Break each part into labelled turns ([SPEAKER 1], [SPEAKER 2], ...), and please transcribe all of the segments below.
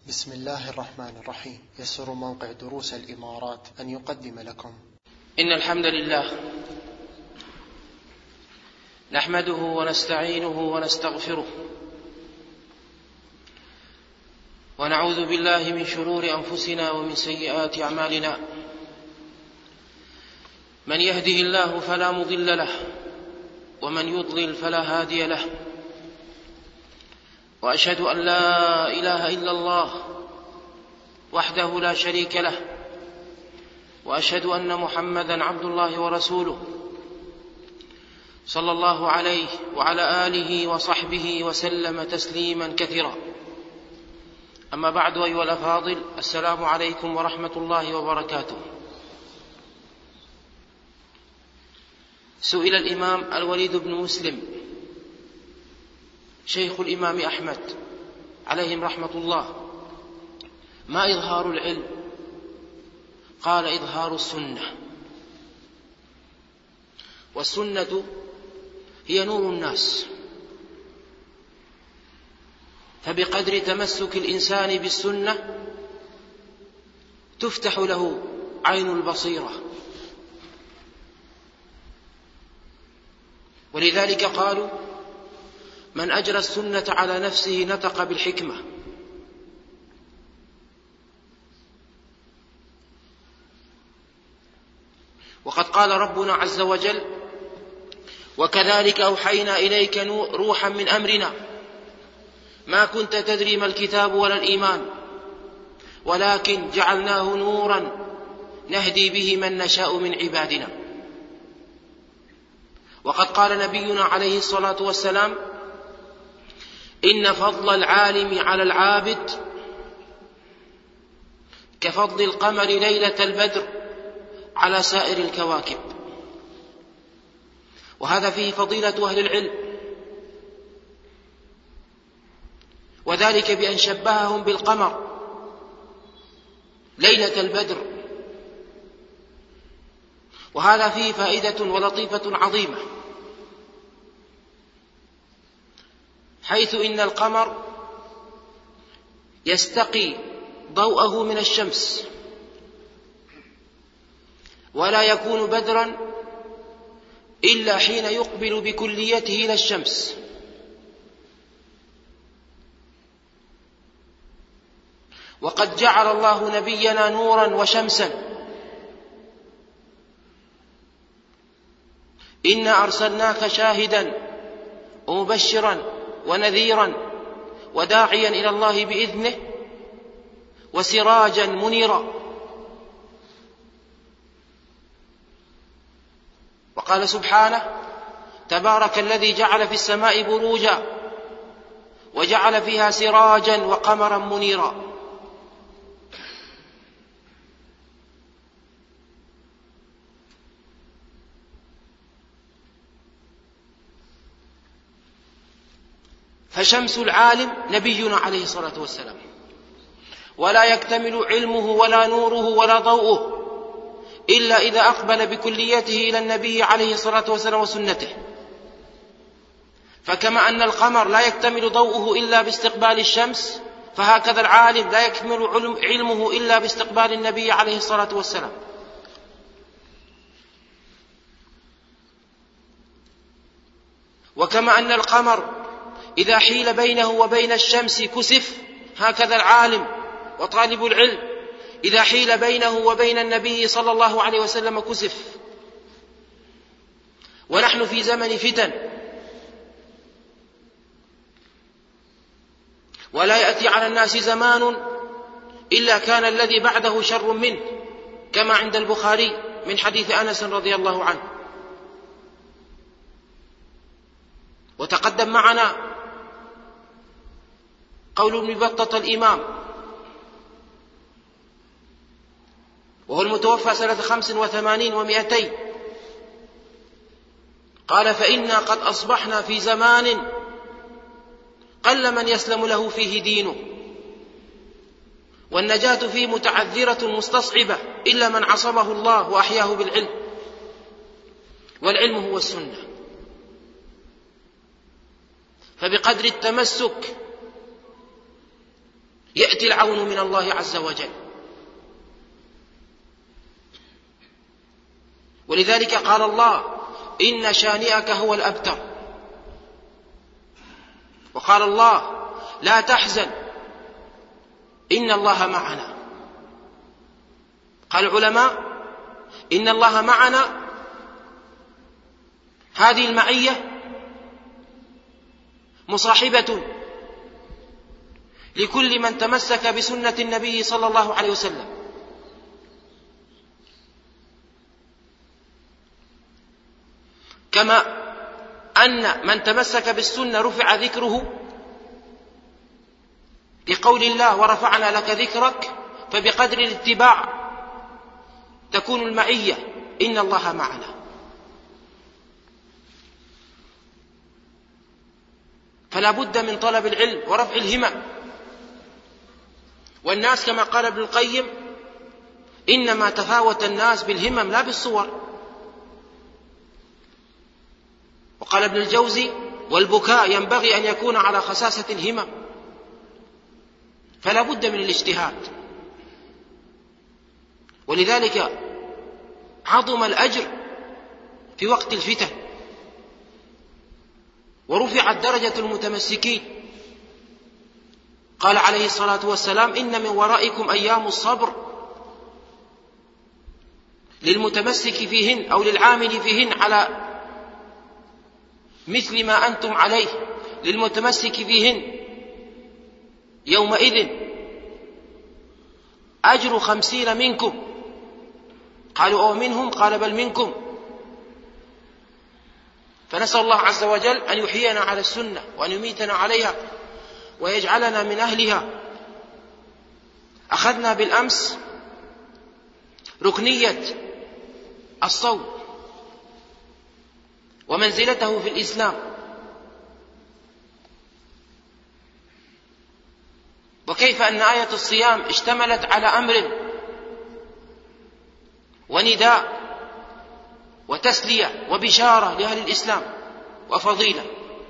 [SPEAKER 1] بسم الله الرحمن الرحيم. يسر موقع دروس الإمارات أن يقدم لكم
[SPEAKER 2] إن الحمد لله نحمده ونستعينه ونستغفره ونعوذ بالله من شرور أنفسنا ومن سيئات أعمالنا. من يهده الله فلا مضل له ومن يضلل فلا هادي له، وأشهد أن لا إله إلا الله وحده لا شريك له، وأشهد أن محمدًا عبد الله ورسوله صلى الله عليه وعلى آله وصحبه وسلم تسليمًا كثيرا. أما بعد، أيها الأفاضل، السلام عليكم ورحمة الله وبركاته. سئل الإمام الوليد بن مسلم شيخ الإمام أحمد عليهم رحمة الله: ما إظهار العلم؟ قال: إظهار السنة. والسنة هي نور الناس، فبقدر تمسك الإنسان بالسنة تفتح له عين البصيرة. ولذلك قالوا: من أجرى السنة على نفسه نطق بالحكمة. وقد قال ربنا عز وجل: وكذلك أوحينا إليك روحا من أمرنا ما كنت تدري ما الكتاب ولا الإيمان ولكن جعلناه نورا نهدي به من نشاء من عبادنا. وقد قال نبينا عليه الصلاة والسلام: إن فضل العالم على العابد كفضل القمر ليلة البدر على سائر الكواكب. وهذا فيه فضيلة أهل العلم، وذلك بأن شبههم بالقمر ليلة البدر. وهذا فيه فائدة ولطيفة عظيمة، حيث إن القمر يستقي ضوءه من الشمس، ولا يكون بدرا إلا حين يقبل بكليته إلى الشمس. وقد جعل الله نبينا نورا وشمسا: إنا أرسلناك شاهدا ومبشرا ونذيرا وداعيا إلى الله بإذنه وسراجا منيرا. وقال سبحانه: تبارك الذي جعل في السماء بروجا وجعل فيها سراجا وقمرا منيرا. فشمس العالم نبينا عليه الصلاة والسلام، ولا يكتمل علمه ولا نوره ولا ضوءه إلا إذا أقبل بكليته إلى النبي عليه الصلاة والسلام وسنته. فكما أن القمر لا يكتمل ضوءه إلا باستقبال الشمس، فهكذا العالم لا يكمل علمه إلا باستقبال النبي عليه الصلاة والسلام. وكما أن القمر إذا حيل بينه وبين الشمس كسف، هكذا العالم وطالب العلم إذا حيل بينه وبين النبي صلى الله عليه وسلم كسف. ونحن في زمن فتن، ولا يأتي على الناس زمان إلا كان الذي بعده شر منه، كما عند البخاري من حديث أنس رضي الله عنه. وتقدم معنا قول ابن بطة الإمام، وهو المتوفى سنة 85 و200، قال: فإنا قد أصبحنا في زمان قل من يسلم له فيه دينه، والنجاة فيه متعذرة مستصعبة إلا من عصمه الله وأحياه بالعلم، والعلم هو السنة. فبقدر التمسك يأتي العون من الله عز وجل. ولذلك قال الله: إن شانئك هو الأبتر. وقال الله: لا تحزن إن الله معنا. قال العلماء: إن الله معنا، هذه المعية مصاحبة لكل من تمسك بسنة النبي صلى الله عليه وسلم، كما أن من تمسك بالسنة رفع ذكره لقول الله: ورفعنا لك ذكرك. فبقدر الاتباع تكون المعية، إن الله معنا. فلا بد من طلب العلم ورفع الهمم. والناس كما قال ابن القيم: إنما تفاوت الناس بالهمم لا بالصور. وقال ابن الجوزي: والبكاء ينبغي أن يكون على خساسة الهمم. فلا بد من الاجتهاد. ولذلك عظم الأجر في وقت الفتن، ورفعت درجة المتمسكين. قال عليه الصلاة والسلام: إن من ورائكم أيام الصبر للمتمسك فيهن أو للعامل فيهن على مثل ما أنتم عليه، للمتمسك فيهن يومئذ أجر 50 منكم. قالوا: أو منهم؟ قال: بل منكم. فنسأل الله عز وجل أن يحيينا على السنة وأن يميتنا عليها ويجعلنا من أهلها. أخذنا بالأمس ركنية الصوم ومنزلته في الإسلام، وكيف أن آية الصيام اشتملت على أمر ونداء وتسلية وبشارة لأهل الإسلام وفضيلة،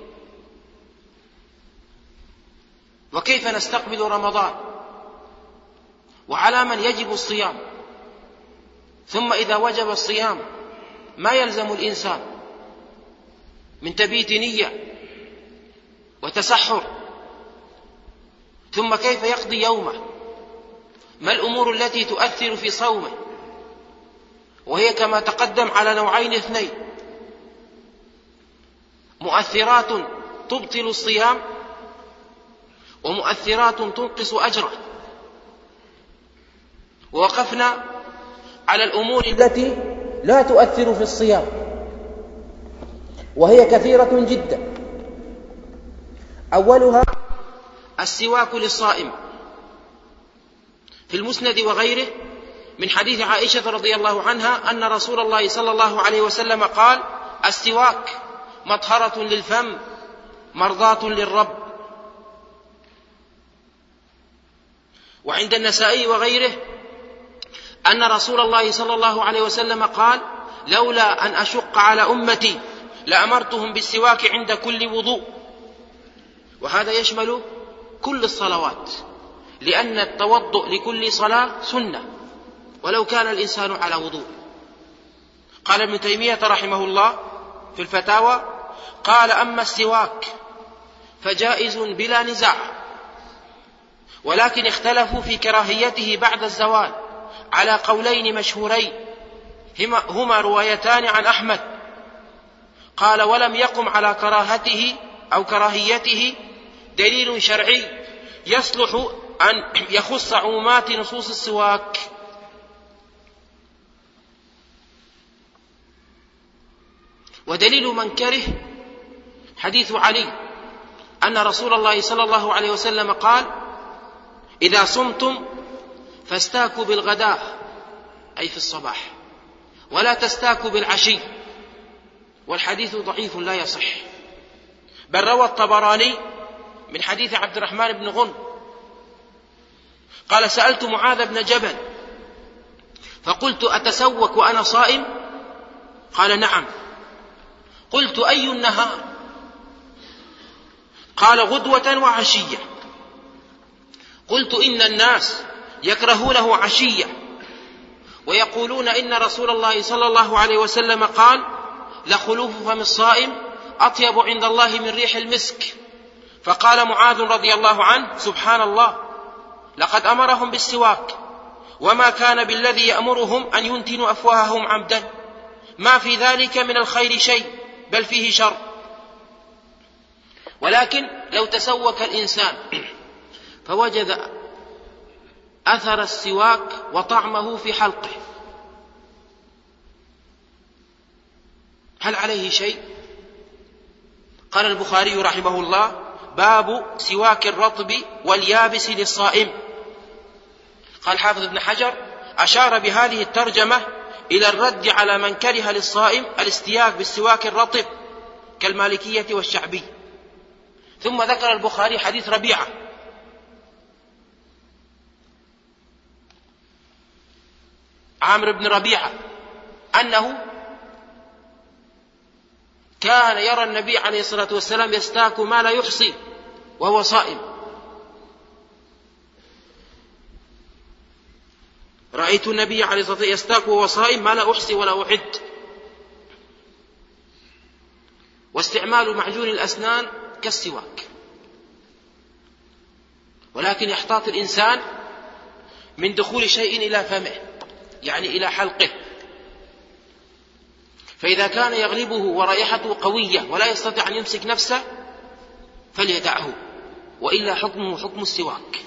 [SPEAKER 2] وكيف نستقبل رمضان وعلى من يجب الصيام. ثم إذا وجب الصيام ما يلزم الإنسان من تبيت نية وتسحر، ثم كيف يقضي يومه، ما الأمور التي تؤثر في صومه، وهي كما تقدم على نوعين اثنين: مؤثرات تبطل الصيام، ومؤثرات تنقص أجره. ووقفنا على الأمور التي لا تؤثر في الصيام، وهي كثيرة جدا. أولها السواك للصائم، في المسند وغيره من حديث عائشة رضي الله عنها أن رسول الله صلى الله عليه وسلم قال: السواك مطهرة للفم مرضاة للرب. وعند النسائي وغيره أن رسول الله صلى الله عليه وسلم قال: لولا أن أشق على أمتي لأمرتهم بالسواك عند كل وضوء. وهذا يشمل كل الصلوات، لأن التوضؤ لكل صلاة سنة ولو كان الإنسان على وضوء. قال ابن تيمية رحمه الله في الفتاوى: قال: أما السواك فجائز بلا نزاع، ولكن اختلفوا في كراهيته بعد الزوال على قولين مشهورين هما روايتان عن أحمد. قال: ولم يقم على كراهته أو كراهيته دليل شرعي يصلح أن يخص عمومات نصوص السواك. ودليل من كره حديث علي أن رسول الله صلى الله عليه وسلم قال: إذا صمتم فاستاكوا بالغداء، أي في الصباح، ولا تستاكوا بالعشي. والحديث ضعيف لا يصح. بل روى الطبراني من حديث عبد الرحمن بن غنم قال: سألت معاذ بن جبل فقلت: أتسوك وأنا صائم؟ قال: نعم. قلت: أي النهار؟ قال: غدوة وعشية. قلت إن الناس يكرهونه عشية ويقولون إن رسول الله صلى الله عليه وسلم قال: لخلوف فم الصائم أطيب عند الله من ريح المسك. فقال معاذ رضي الله عنه: سبحان الله، لقد أمرهم بالسواك، وما كان بالذي يأمرهم أن ينتنوا أفواههم عمدا، ما في ذلك من الخير شيء، بل فيه شر. ولكن لو تسوك الإنسان فوجد أثر السواك وطعمه في حلقه، هل عليه شيء؟ قال البخاري رحمه الله: باب سواك الرطب واليابس للصائم. قال حافظ ابن حجر: أشار بهذه الترجمة إلى الرد على من كره للصائم الاستياك بالسواك الرطب كالمالكية والشعبي. ثم ذكر البخاري حديث ربيعة عامر بن ربيعة أنه كان يرى النبي عليه الصلاة والسلام يستاك ما لا يحصي وهو صائم. رأيت النبي عليه الصلاة والسلام يستاك وهو صائم ما لا أحصي ولا أعد. واستعمال معجون الأسنان كالسواك، ولكن يحتاط الإنسان من دخول شيء إلى فمه، يعني إلى حلقه، فإذا كان يغلبه ورائحته قوية ولا يستطيع أن يمسك نفسه فليدعه، وإلا حكمه حكم السواك.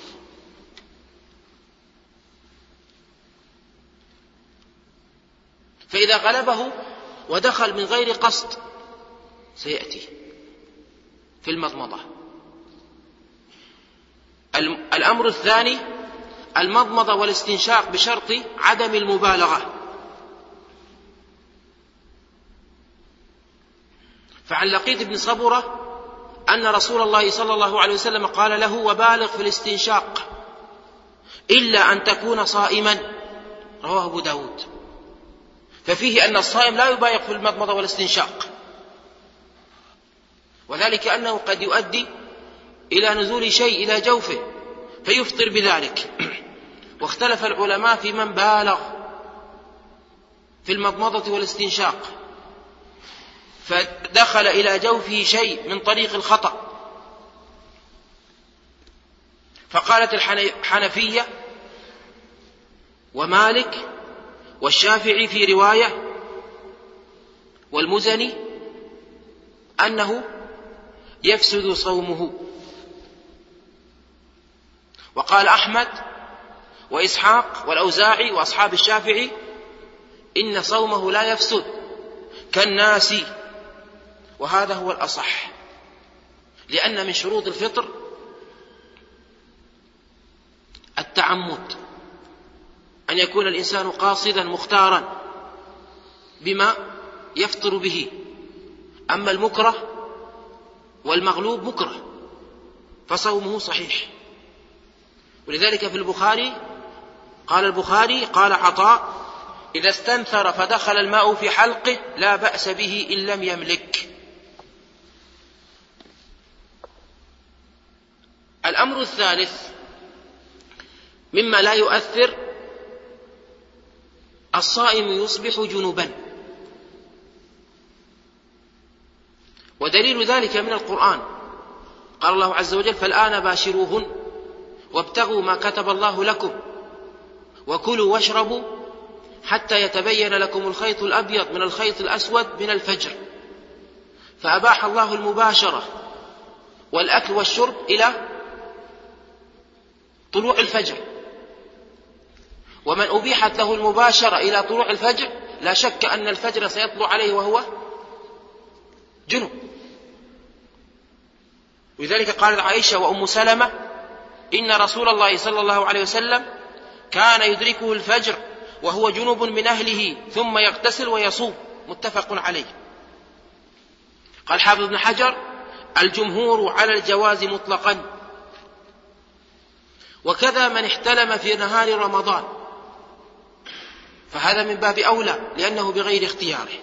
[SPEAKER 2] فإذا غلبه ودخل من غير قصد سيأتي في المضمضة. الأمر الثاني المضمضة والاستنشاق بشرط عدم المبالغة. فعن لقيط بن صبرة أن رسول الله صلى الله عليه وسلم قال له: وبالغ في الاستنشاق إلا أن تكون صائما. رواه أبو داود. ففيه أن الصائم لا يبالغ في المضمضة والاستنشاق، وذلك أنه قد يؤدي إلى نزول شيء إلى جوفه فيفطر بذلك. واختلف العلماء في من بالغ في المضمضة والاستنشاق فدخل إلى جوفه شيء من طريق الخطأ. فقالت الحنفية ومالك والشافعي في رواية والمزني أنه يفسد صومه. وقال أحمد وإسحاق والأوزاعي وأصحاب الشافعي إن صومه لا يفسد كالناس، وهذا هو الأصح، لأن من شروط الفطر التعمد، أن يكون الإنسان قاصدا مختارا بما يفطر به. أما المكره والمغلوب مكره فصومه صحيح. ولذلك في البخاري قال عطاء: إذا استنثر فدخل الماء في حلقه لا بأس به إن لم يملك. الأمر الثالث مما لا يؤثر: الصائم يصبح جنبا، ودليل ذلك من القرآن. قال الله عز وجل: فالآن باشروهن وابتغوا ما كتب الله لكم وكلوا واشربوا حتى يتبين لكم الخيط الأبيض من الخيط الأسود من الفجر. فأباح الله المباشرة والأكل والشرب إلى طلوع الفجر. ومن أبيحت له المباشرة إلى طلوع الفجر لا شك أن الفجر سيطلع عليه وهو جنب. ولذلك قالت عائشة وأم سلمة: إن رسول الله صلى الله عليه وسلم كان يدركه الفجر وهو جنب من أهله ثم يغتسل ويصوم. متفق عليه. قال حافظ ابن حجر: الجمهور على الجواز مطلقا. وكذا من احتلم في نهار رمضان، فهذا من باب أولى لأنه بغير اختياره.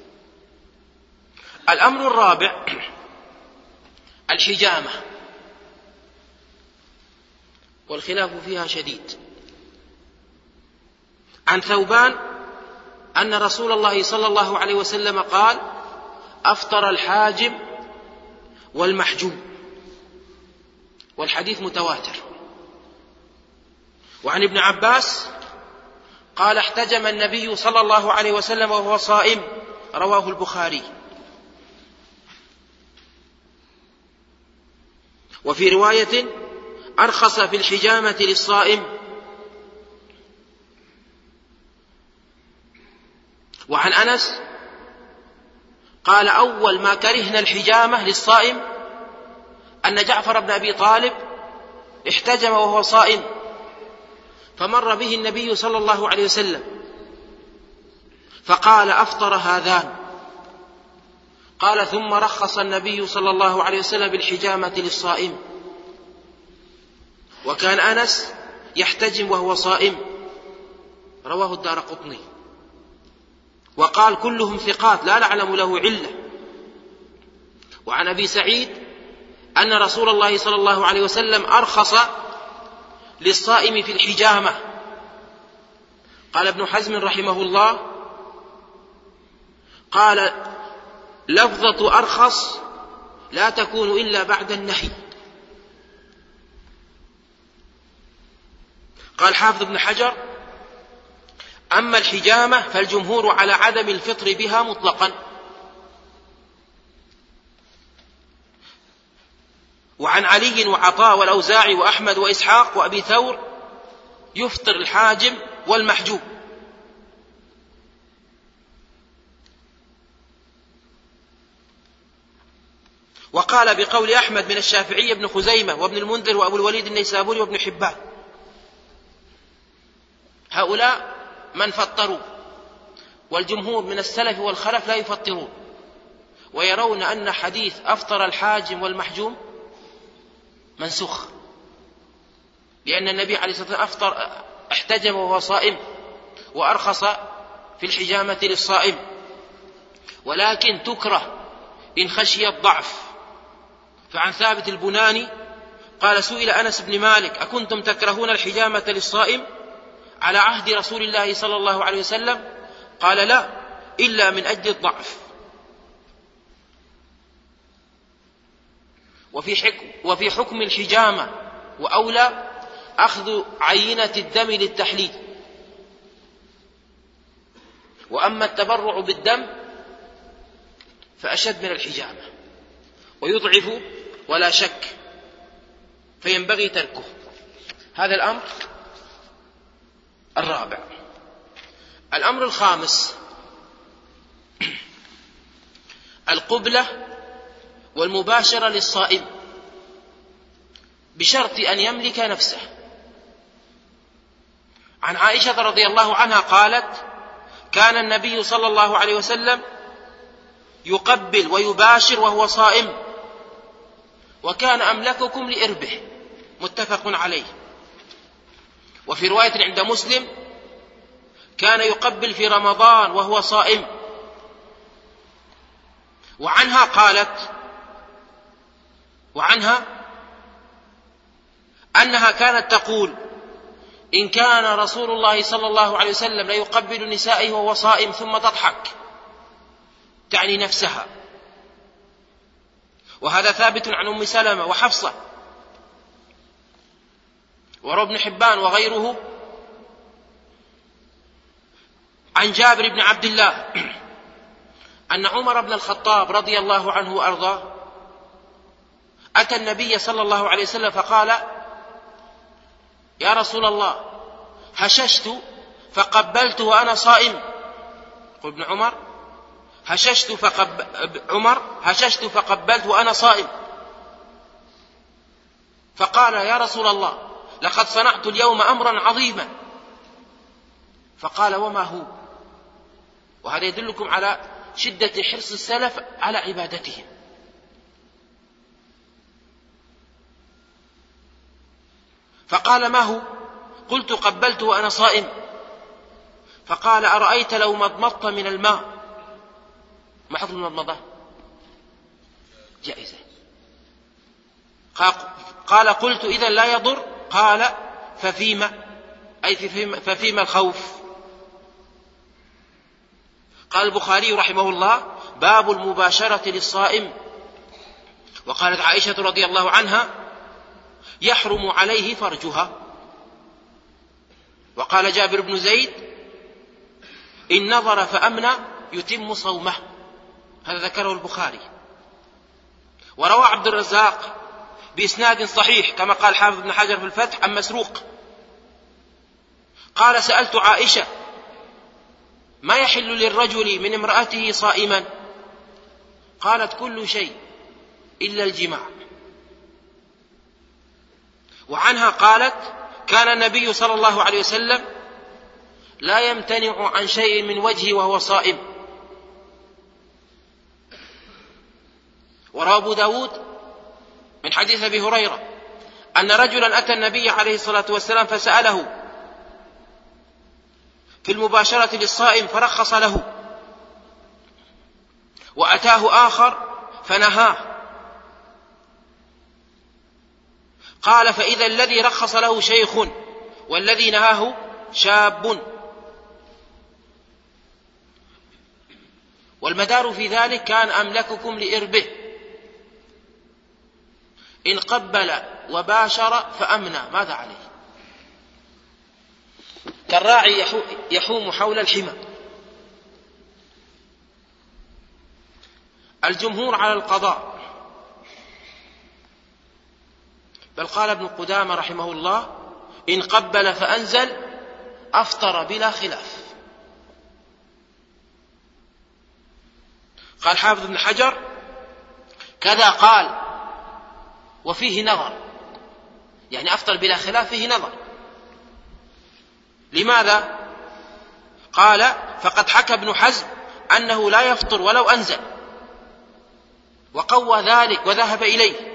[SPEAKER 2] الأمر الرابع الحجامة، والخلاف فيها شديد. عن ثوبان أن رسول الله صلى الله عليه وسلم قال: أفطر الحاجم والمحجوم، والحديث متواتر. وعن ابن عباس قال: احتجم النبي صلى الله عليه وسلم وهو صائم، رواه البخاري. وفي رواية: أرخص في الحجامة للصائم. وعن أنس قال: أول ما كرهنا الحجامة للصائم أن جعفر بن أبي طالب احتجم وهو صائم، فمر به النبي صلى الله عليه وسلم فقال: أفطر هذان. قال: ثم رخص النبي صلى الله عليه وسلم بالحجامة للصائم. وكان أنس يحتجم وهو صائم، رواه الدارقطني. وقال: كلهم ثقات لا نعلم له علة. وعن أبي سعيد أن رسول الله صلى الله عليه وسلم أرخص للصائم في الحجامة. قال ابن حزم رحمه الله: قال: لفظة أرخص لا تكون إلا بعد النهي. قال حافظ ابن حجر: أما الحجامة فالجمهور على عدم الفطر بها مطلقا. وعن علي وعطاء والأوزاعي وأحمد وإسحاق وأبي ثور يفطر الحاجم والمحجوب. وقال بقول أحمد من الشافعي ابن خزيمة وابن المنذر وأبو الوليد النيسابوري وابن حبان. هؤلاء من فطروا، والجمهور من السلف والخلف لا يفطرون، ويرون أن حديث أفطر الحاجم والمحجوم منسوخ، لأن النبي عليه الصلاة والسلام احتجم وهو صائم، وأرخص في الحجامة للصائم، ولكن تكره إن خشي الضعف. فعن ثابت البناني قال: سئل أنس بن مالك: أكنتم تكرهون الحجامة للصائم على عهد رسول الله صلى الله عليه وسلم؟ قال: لا، إلا من أجل الضعف. وفي حكم الحجامة وأولى أخذ عينة الدم للتحليل. وأما التبرع بالدم فأشد من الحجامة ويضعف ولا شك، فينبغي تركه. هذا الأمر الرابع. الأمر الخامس: القبلة والمباشرة للصائم بشرط أن يملك نفسه. عن عائشة رضي الله عنها قالت: كان النبي صلى الله عليه وسلم يقبل ويباشر وهو صائم، وكان أملككم لإربه. متفق عليه. وفي رواية عند مسلم: كان يقبل في رمضان وهو صائم. وعنها قالت: أنها كانت تقول: إن كان رسول الله صلى الله عليه وسلم لا يقبل نسائه وهو صائم، ثم تضحك، تعني نفسها. وهذا ثابت عن أم سلمة وحفصة، وروى ابن حبان وغيره عن جابر بن عبد الله أن عمر بن الخطاب رضي الله عنه وأرضاه أتى النبي صلى الله عليه وسلم فقال: يا رسول الله، هششت فقبلت وأنا صائم. قل ابن عمر: هششت فقبلت وأنا صائم. فقال: يا رسول الله، لقد صنعت اليوم أمرا عظيما. فقال: وما هو؟ وهذا يدلكم على شدة حرص السلف على عبادتهم. فقال: ما هو؟ قلت: قبلت وأنا صائم. فقال: أرأيت لو مضمضت من الماء؟ ما حكم المضمضة؟ جائزة. قال: قلت: إذن لا يضر؟ قال ففيما، أي ففيما الخوف؟ قال البخاري رحمه الله: باب المباشرة للصائم. وقالت عائشة رضي الله عنها: يحرم عليه فرجها. وقال جابر بن زيد: إن نظر فأمنى يتم صومه. هذا ذكره البخاري. وروى عبد الرزاق بإسناد صحيح كما قال حافظ بن حجر في الفتح عن مسروق قال: سألت عائشة: ما يحل للرجل من امرأته صائما؟ قالت: كل شيء إلا الجماع. وعنها قالت: كان النبي صلى الله عليه وسلم لا يمتنع عن شيء من وجهه وهو صائم. وروى أبو داود من حديث أبي هريرة أن رجلا أتى النبي عليه الصلاة والسلام فسأله في المباشرة للصائم فرخص له، وأتاه آخر فنهاه. قال: فإذا الذي رخص له شيخ والذي نهاه شاب. والمدار في ذلك: كان أملككم لإربه، إن قبل وباشر فأمنى، ماذا عليه؟ كالراعي يحوم حول الحمى. الجمهور على القضاء، بل قال ابن قدامة رحمه الله: إن قبل فأنزل أفطر بلا خلاف. قال حافظ بن حجر: كذا قال وفيه نظر، يعني أفطر بلا خلاف فيه نظر. لماذا؟ قال: فقد حكى ابن حزم أنه لا يفطر ولو أنزل، وقوى ذلك وذهب إليه.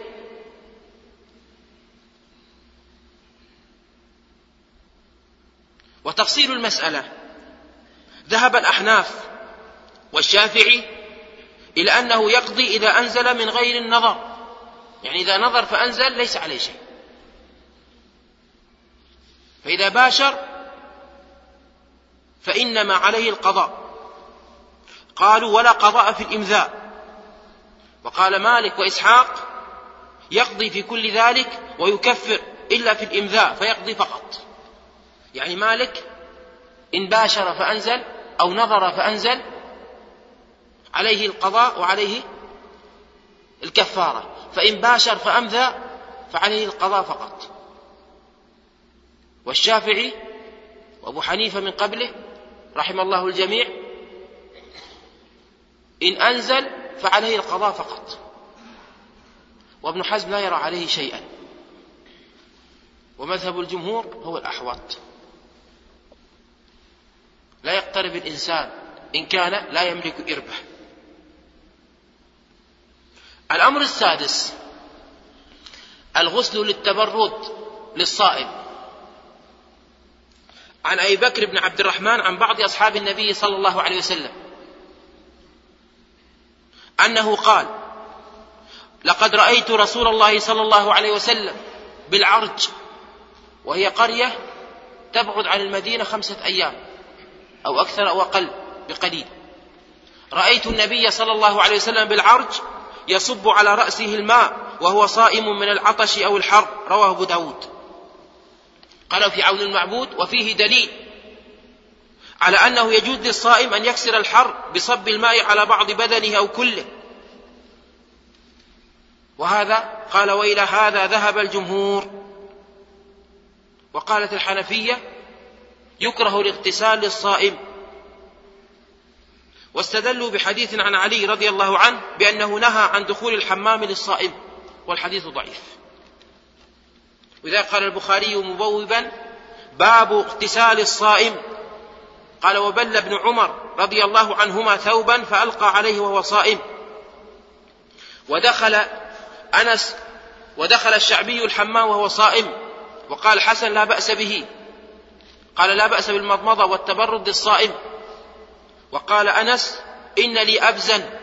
[SPEAKER 2] وتفصيل المسألة: ذهب الأحناف والشافعي إلى أنه يقضي إذا أنزل من غير النظر، يعني إذا نظر فأنزل ليس عليه شيء. فإذا باشر فإنما عليه القضاء. قالوا: ولا قضاء في الإمذاء. وقال مالك وإسحاق: يقضي في كل ذلك ويكفر إلا في الإمذاء فيقضي فقط. يعني مالك إن باشر فأنزل أو نظر فأنزل عليه القضاء وعليه الكفارة، فإن باشر فأمذى فعليه القضاء فقط. والشافعي وأبو حنيفة من قبله رحم الله الجميع: إن أنزل فعليه القضاء فقط. وابن حزم لا يرى عليه شيئا. ومذهب الجمهور هو الأحوط: لا يقترب الإنسان إن كان لا يملك إربه. الأمر السادس: الغسل للتبرد للصائم. عن أبي بكر بن عبد الرحمن عن بعض أصحاب النبي صلى الله عليه وسلم أنه قال: لقد رأيت رسول الله صلى الله عليه وسلم بالعرج، وهي قرية تبعد عن المدينة 5 أيام أو أكثر أو أقل بقليل. رأيت النبي صلى الله عليه وسلم بالعرج يصب على رأسه الماء وهو صائم من العطش أو الحر. رواه أبو داود. قالوا في عون المعبود: وفيه دليل على أنه يجوز للصائم أن يكسر الحر بصب الماء على بعض بدنه أو كله. وهذا قال: وإلى هذا ذهب الجمهور. وقالت الحنفية: يكره الاغتسال للصائم. واستدلوا بحديث عن علي رضي الله عنه بأنه نهى عن دخول الحمام للصائم، والحديث ضعيف. وإذا قال البخاري مبوبا: باب اغتسال الصائم. قال: وبل ابن عمر رضي الله عنهما ثوبا فألقى عليه وهو صائم. ودخل الشعبي الحمام وهو صائم. وقال الحسن: لا بأس به. قال: لا بأس بالمضمضة والتبرد للصائم. وقال أنس: إن لي أبزا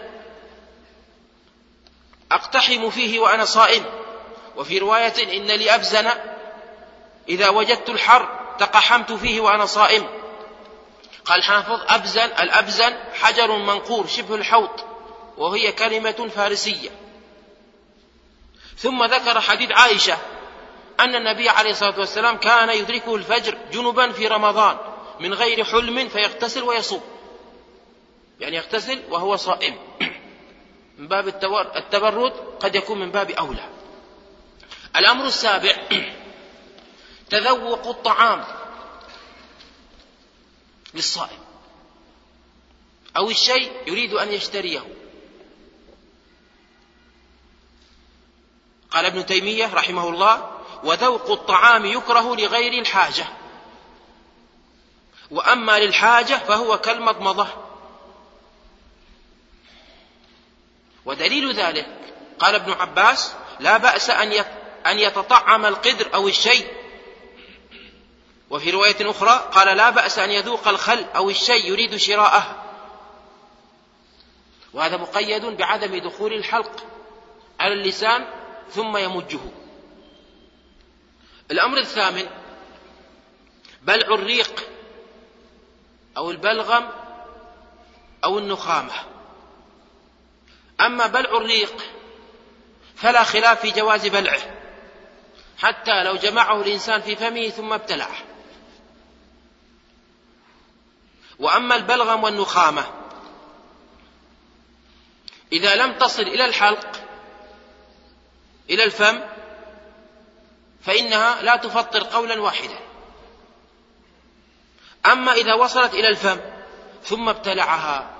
[SPEAKER 2] أقتحم فيه وأنا صائم. وفي رواية: إن لي أبزن إذا وجدت الحر تقحمت فيه وأنا صائم. قال الحافظ: الأبزن حجر منقور شبه الحوض، وهي كلمة فارسية. ثم ذكر حديث عائشة أن النبي عليه الصلاة والسلام كان يدركه الفجر جنبا في رمضان من غير حلم فيغتسل ويصوم، يعني يغتسل وهو صائم. من باب التبرد قد يكون من باب أولى. الأمر السابع: تذوق الطعام للصائم أو الشيء يريد أن يشتريه. قال ابن تيمية رحمه الله: وذوق الطعام يكره لغير الحاجة، وأما للحاجة فهو كالمضمضة. ودليل ذلك قال ابن عباس: لا بأس أن يتطعم القدر أو الشيء. وفي رواية أخرى قال: لا بأس أن يذوق الخل أو الشيء يريد شراءه. وهذا مقيد بعدم دخول الحلق على اللسان ثم يمجه. الأمر الثامن: بلع الريق أو البلغم أو النخامة. أما بلع الريق فلا خلاف في جواز بلعه حتى لو جمعه الإنسان في فمه ثم ابتلعه. وأما البلغم والنخامة إذا لم تصل إلى الحلق إلى الفم فإنها لا تفطر قولا واحدا. أما إذا وصلت إلى الفم ثم ابتلعها،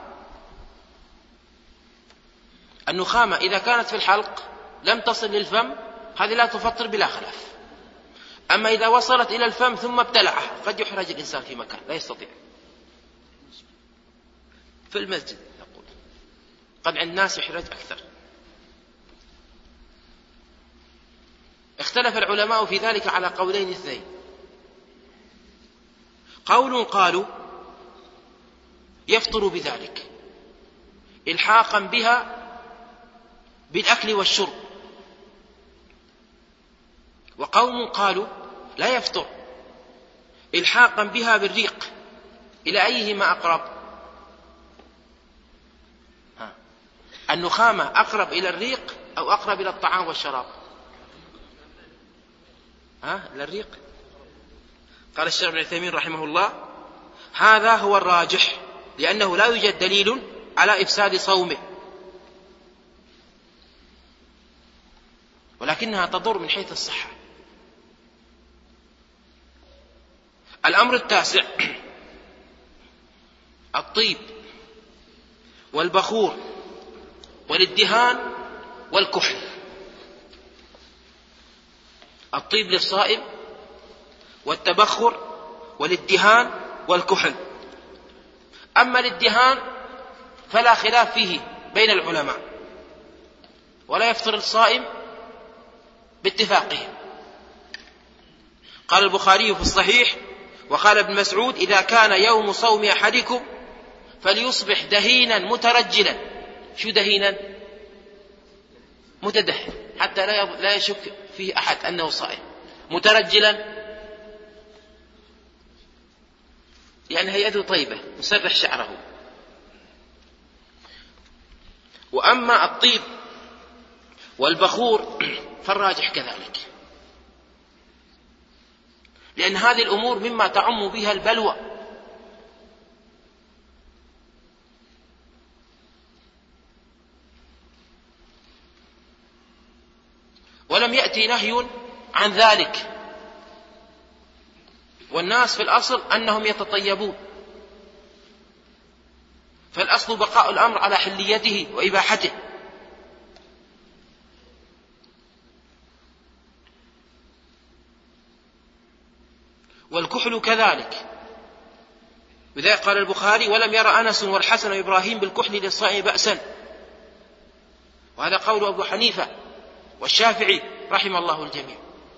[SPEAKER 2] النخامة إذا كانت في الحلق لم تصل للفم هذه لا تفطر بلا خلاف. أما إذا وصلت إلى الفم ثم ابتلعها قد يحرج الإنسان في مكان لا يستطيع. في المسجد نقول قد عند الناس يحرج أكثر. اختلف العلماء في ذلك على قولين اثنين. قول قالوا يفطر بذلك إلحاقا بها بالأكل والشرب، وقوم قالوا لا يفطر إلحاقا بها بالريق. إلى أيهما أقرب؟ النخامة أقرب إلى الريق أو أقرب إلى الطعام والشراب؟ إلى الريق. قال الشيخ ابن عثيمين رحمه الله: هذا هو الراجح، لأنه لا يوجد دليل على إفساد صومه، ولكنها تضر من حيث الصحة. الأمر التاسع: الطيب والبخور والادهان والكحل. الطيب للصائم والتبخر والادهان والكحل. أما الادهان فلا خلاف فيه بين العلماء، ولا يفطر الصائم باتفاقهم. قال البخاري في الصحيح وقال ابن مسعود: إذا كان يوم صوم أحدكم فليصبح دهينا مترجلا. شو دهينا؟ متدهن حتى لا يشك فيه أحد أنه صائم. مترجلا يعني هيئته طيبة مسرح شعره. وأما الطيب والبخور فالراجح كذلك، لأن هذه الأمور مما تعم بها البلوى. ولم يأتي نهي عن ذلك، والناس في الأصل أنهم يتطيبون، فالأصل بقاء الأمر على حليته وإباحته. والكحل كذلك، لذلك قال البخاري: ولم ير أنس والحسن وإبراهيم بالكحل للصائم بأسا. وهذا قول أبو حنيفة والشافعي رحم الله الجميع.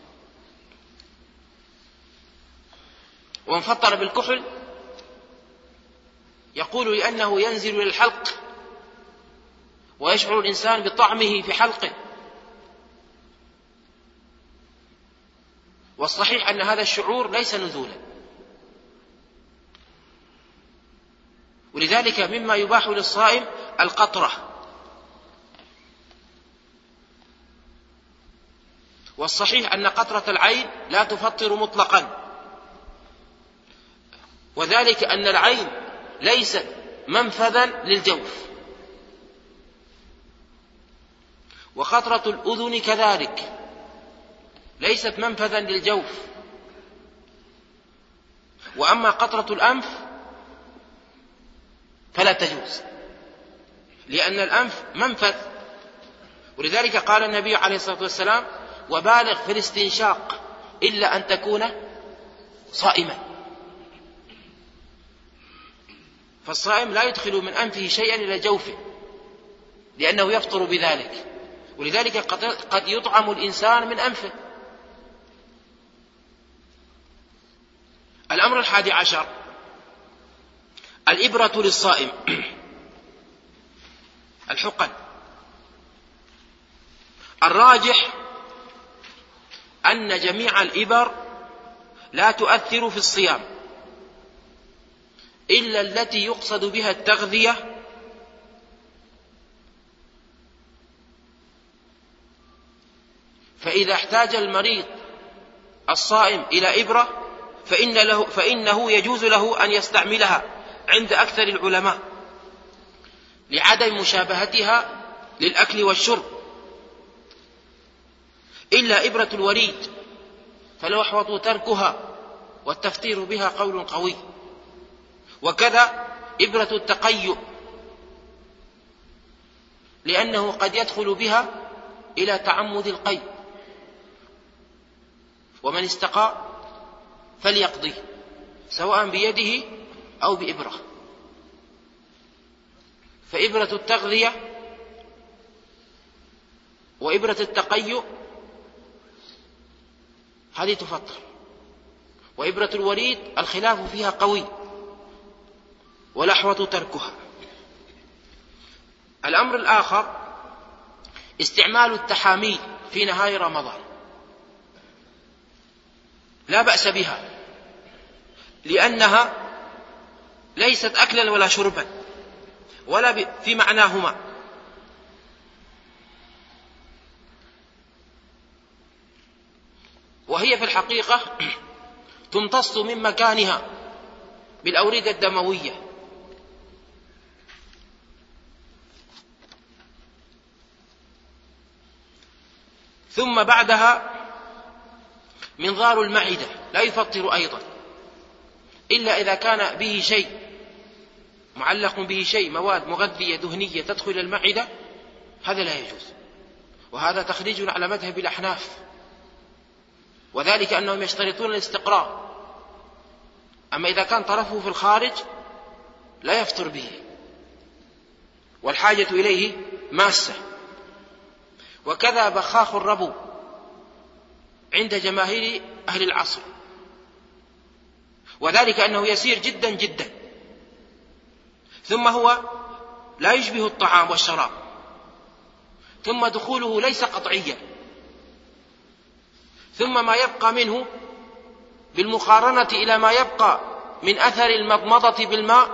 [SPEAKER 2] ومن فطر بالكحل يقول لأنه ينزل للحلق ويشعر الإنسان بطعمه في حلقه. والصحيح أن هذا الشعور ليس نزولا، ولذلك مما يباح للصائم القطرة، والصحيح أن قطرة العين لا تفطر مطلقا، وذلك أن العين ليست منفذا للجوف، وقطرة الأذن كذلك ليست منفذا للجوف. وأما قطرة الأنف فلا تجوز، لأن الأنف منفذ، ولذلك قال النبي عليه الصلاة والسلام: وبالغ في الاستنشاق إلا أن تكون صائما. فالصائم لا يدخل من أنفه شيئا إلى جوفه لأنه يفطر بذلك، ولذلك قد يطعم الإنسان من أنفه. الأمر 11: الإبرة للصائم، الحقن. الراجح أن جميع الإبر لا تؤثر في الصيام إلا التي يقصد بها التغذية، فإذا احتاج المريض الصائم إلى إبرة فإنه يجوز له أن يستعملها عند أكثر العلماء لعدم مشابهتها للأكل والشرب، إلا إبرة الوريد فلو أحوط تركها والتفطير بها قول قوي، وكذا إبرة التقيؤ لأنه قد يدخل بها إلى تعمد القيء، ومن استقى فليقضي سواء بيده أو بإبرة. فإبرة التغذية وإبرة التقيؤ هذه تفطر، وإبرة الوريد الخلاف فيها قوي والأحوط تركها. الأمر الآخر: استعمال التحاميل في نهاية رمضان، لا بأس بها لأنها ليست أكلا ولا شربا ولا في معناهما، وهي في الحقيقة تمتص من مكانها بالأوردة الدموية، ثم بعدها منظار المعدة لا يفطر أيضا إلا إذا كان به شيء معلق به شيء، مواد مغذية دهنية تدخل المعدة، هذا لا يجوز، وهذا تخريج على مذهب الأحناف، وذلك أنهم يشترطون الاستقراء. أما إذا كان طرفه في الخارج لا يفطر به، والحاجة إليه ماسة. وكذا بخاخ الربو عند جماهير أهل العصر، وذلك أنه يسير جدا جدا، ثم هو لا يشبه الطعام والشراب، ثم دخوله ليس قطعيا، ثم ما يبقى منه بالمقارنة إلى ما يبقى من أثر المضمضة بالماء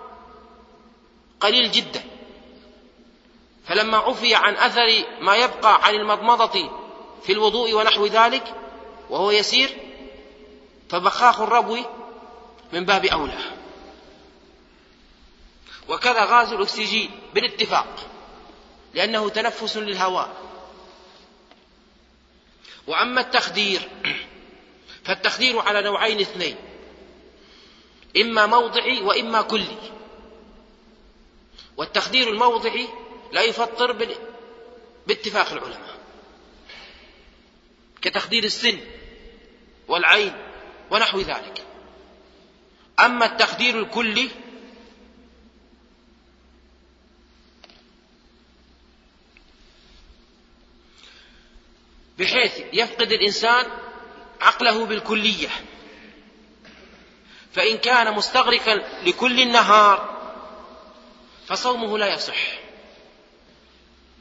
[SPEAKER 2] قليل جدا، فلما عفي عن أثر ما يبقى عن المضمضة في الوضوء ونحو ذلك وهو يسير، فبخاخ الربو من باب أولى. وكذا غاز الأكسجين بالاتفاق لأنه تنفس للهواء. وأما التخدير فالتخدير على نوعين اثنين: إما موضعي وإما كلي. والتخدير الموضعي لا يفطر باتفاق العلماء، كتخدير السن والعين ونحو ذلك. أما التخدير الكلي بحيث يفقد الإنسان عقله بالكلية، فإن كان مستغرقا لكل النهار فصومه لا يصح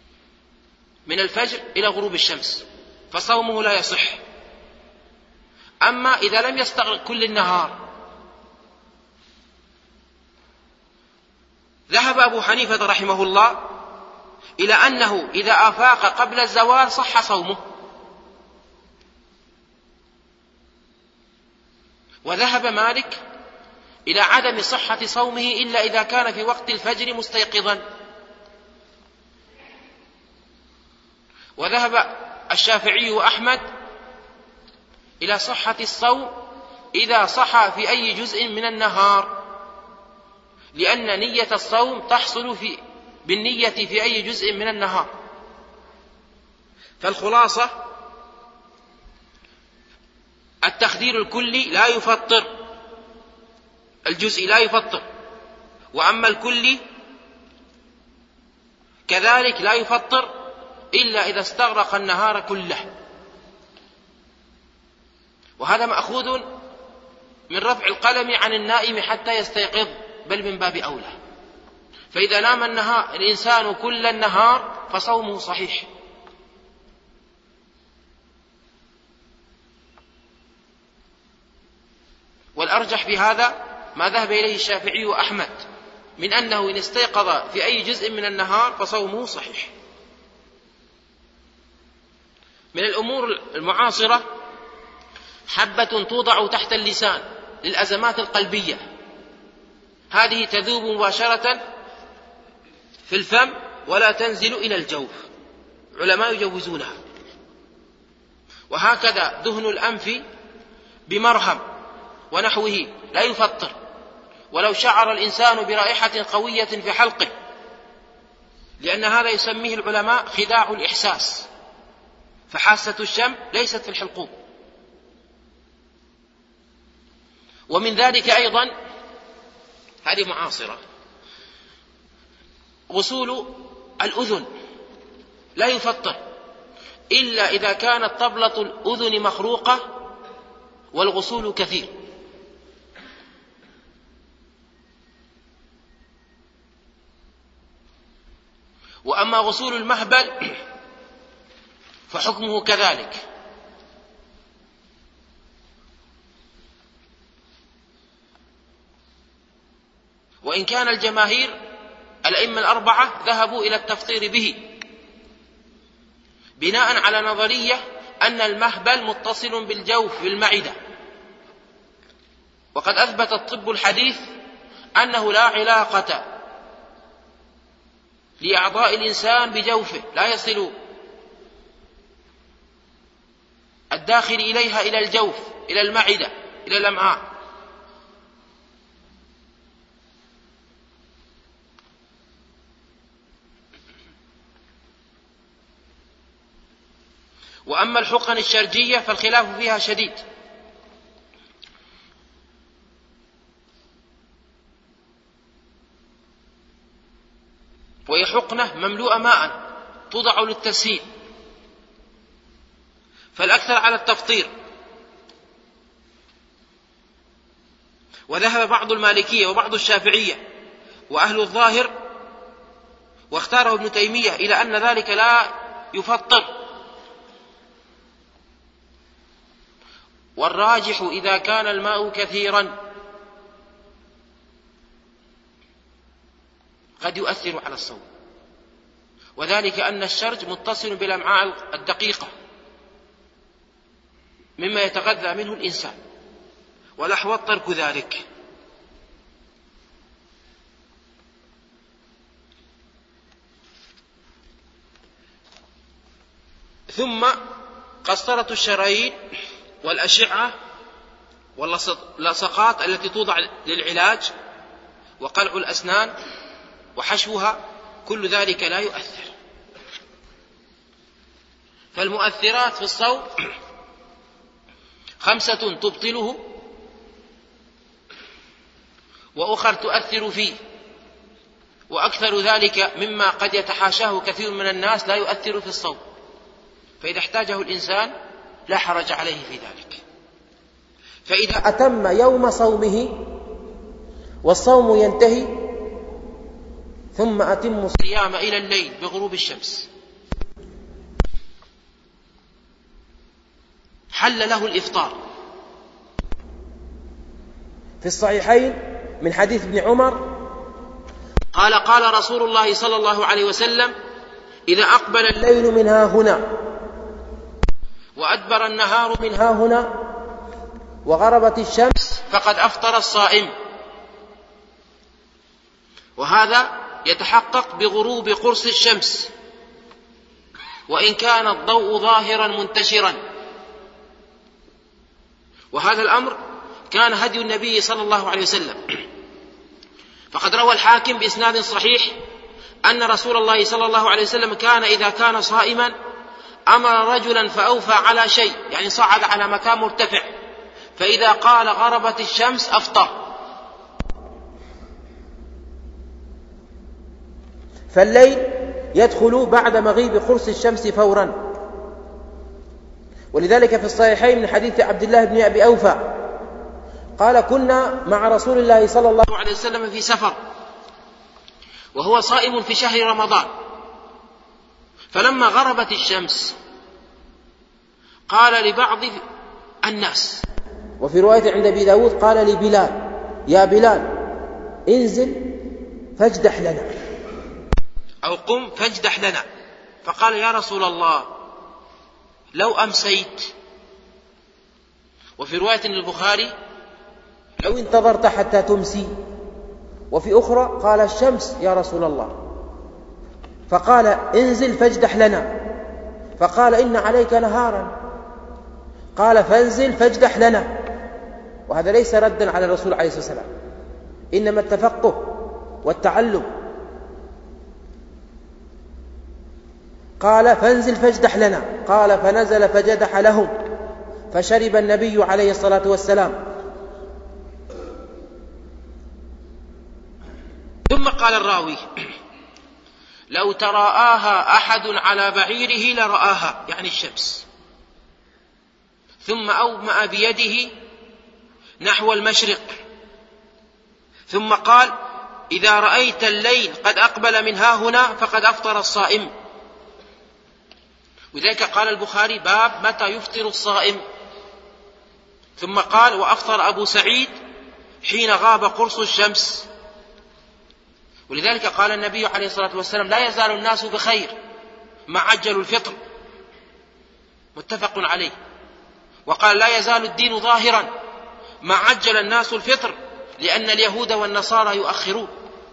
[SPEAKER 2] من الفجر إلى غروب الشمس، فصومه لا يصح. أما إذا لم يستغرق كل النهار، ذهب أبو حنيفة رحمه الله إلى أنه إذا أفاق قبل الزوال صح صومه، وذهب مالك إلى عدم صحة صومه إلا إذا كان في وقت الفجر مستيقظا، وذهب الشافعي وأحمد إلى صحة الصوم إذا صحى في أي جزء من النهار، لأن نية الصوم تحصل بالنية في أي جزء من النهار. فالخلاصة التخدير الكلي لا يفطر، الجزء لا يفطر، وأما الكلي كذلك لا يفطر إلا إذا استغرق النهار كله. وهذا مأخوذ من رفع القلم عن النائم حتى يستيقظ، بل من باب أولى. فإذا نام الإنسان كل النهار فصومه صحيح. والأرجح في هذا ما ذهب إليه الشافعي وأحمد من أنه إن استيقظ في أي جزء من النهار فصومه صحيح. من الأمور المعاصرة حبة توضع تحت اللسان للأزمات القلبية، هذه تذوب مباشرة في الفم ولا تنزل إلى الجوف، علماء يجوزونها. وهكذا دهن الأنف بمرهم ونحوه لا يفطر، ولو شعر الإنسان برائحة قوية في حلقه، لأن هذا يسميه العلماء خداع الإحساس، فحاسة الشم ليست في الحلقوم. ومن ذلك أيضا، هذه معاصرة، غسول الأذن لا يفطر إلا إذا كانت طبلة الأذن مخروقة والغسول كثير. وأما غسول المهبل فحكمه كذلك، وإن كان الجماهير الأئمة الأربعة ذهبوا إلى التفطير به بناء على نظرية أن المهبل متصل بالجوف بالمعدة، وقد أثبت الطب الحديث أنه لا علاقة لأعضاء الإنسان بجوفه، لا يصل الداخل إليها إلى الجوف، إلى المعدة، إلى الأمعاء. وأما الحقن الشرجية فالخلاف فيها شديد، وهي حقنة مملوءة ماء توضع للتسهيل، فالأكثر على التفطير. وذهب بعض المالكية وبعض الشافعية وأهل الظاهر، واختاره ابن تيمية إلى أن ذلك لا يفطر. والراجح إذا كان الماء كثيرا قد يؤثر على الصوم، وذلك أن الشرج متصل بالأمعاء الدقيقة مما يتغذى منه الإنسان، والأحوط ترك ذلك. ثم قسطرة الشرايين والأشعة واللصقات التي توضع للعلاج، وقلع الأسنان وحشوها، كل ذلك لا يؤثر. فالمؤثرات في الصوم 5 تبطله، وأخر تؤثر فيه، وأكثر ذلك مما قد يتحاشاه كثير من الناس لا يؤثر في الصوم، فإذا احتاجه الإنسان لا حرج عليه في ذلك. فإذا أتم يوم صومه والصوم ينتهي، ثم أتم الصيام إلى الليل بغروب الشمس، حل له الإفطار
[SPEAKER 3] في الصحيحين من حديث ابن عمر
[SPEAKER 2] قال قال رسول الله صلى الله عليه وسلم: إذا أقبل
[SPEAKER 3] الليل من ها هنا
[SPEAKER 2] وأدبر النهار
[SPEAKER 3] من ها هنا وغربت الشمس
[SPEAKER 2] فقد أفطر الصائم. وهذا يتحقق بغروب قرص الشمس وإن كان الضوء ظاهرا منتشرا. وهذا الأمر كان هدي النبي صلى الله عليه وسلم، فقد روى الحاكم بإسناد صحيح أن رسول الله صلى الله عليه وسلم كان إذا كان صائما أمر رجلا فأوفى على شيء، يعني صعد على مكان مرتفع، فإذا قال غربت الشمس أفطر.
[SPEAKER 3] فالليل يدخل بعد مغيب قرص الشمس فورا. ولذلك في الصحيحين من حديث عبد الله بن أبي أوفى قال: كنا مع رسول الله صلى الله
[SPEAKER 2] عليه وسلم في سفر وهو صائم في شهر رمضان، فلما غربت الشمس قال لبعض الناس،
[SPEAKER 3] وفي رواية عند أبي داود قال لبلال: يا بلال انزل فاجدح لنا،
[SPEAKER 2] أو قم فاجدح لنا. فقال: يا رسول الله لو أمسيت. وفي رواية للبخاري:
[SPEAKER 3] لو انتظرت حتى تمسي. وفي أخرى قال: الشمس يا رسول الله. فقال: انزل فاجدح لنا. فقال: إن عليك نهارا. قال: فانزل فاجدح لنا. وهذا ليس ردا على الرسول عليه الصلاة والسلام، إنما التفقه والتعلم. قال: فانزل فاجدح لنا. قال: فنزل فجدح لهم، فشرب النبي عليه الصلاة والسلام.
[SPEAKER 2] ثم قال الراوي: لو تراءاها أحد على بعيره لرآها، يعني الشمس، ثم أومأ بيده نحو المشرق، ثم قال: إذا رأيت الليل قد أقبل من ها هنا فقد أفطر الصائم. وذلك قال البخاري: باب متى يفطر الصائم. ثم قال: وأفطر أبو سعيد حين غاب قرص الشمس. ولذلك قال النبي عليه الصلاة والسلام: لا يزال الناس بخير ما عجلوا الفطر، متفق عليه. وقال: لا يزال الدين ظاهرا ما عجل الناس الفطر، لأن اليهود والنصارى يؤخرون.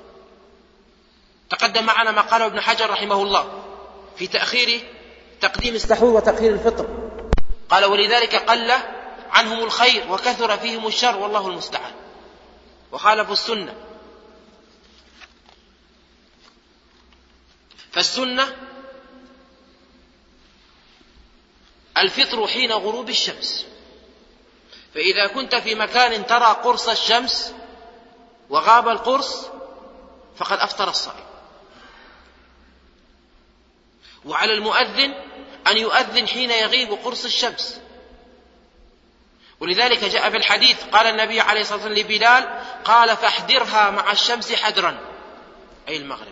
[SPEAKER 2] تقدم معنا ما قاله ابن حجر رحمه الله في تأخير تقديم
[SPEAKER 3] السحور وتأخير الفطر.
[SPEAKER 2] قال: ولذلك قل عنهم الخير وكثر فيهم الشر، والله المستعان، وخالفوا السنة. فالسنة الفطر حين غروب الشمس، فإذا كنت في مكان ترى قرص الشمس وغاب القرص فقد أفطر الصائم. وعلى المؤذن أن يؤذن حين يغيب قرص الشمس. ولذلك جاء في الحديث قال النبي عليه الصلاة والسلام لبلال: قال: فاحذرها مع الشمس حدرا، أي المغرب.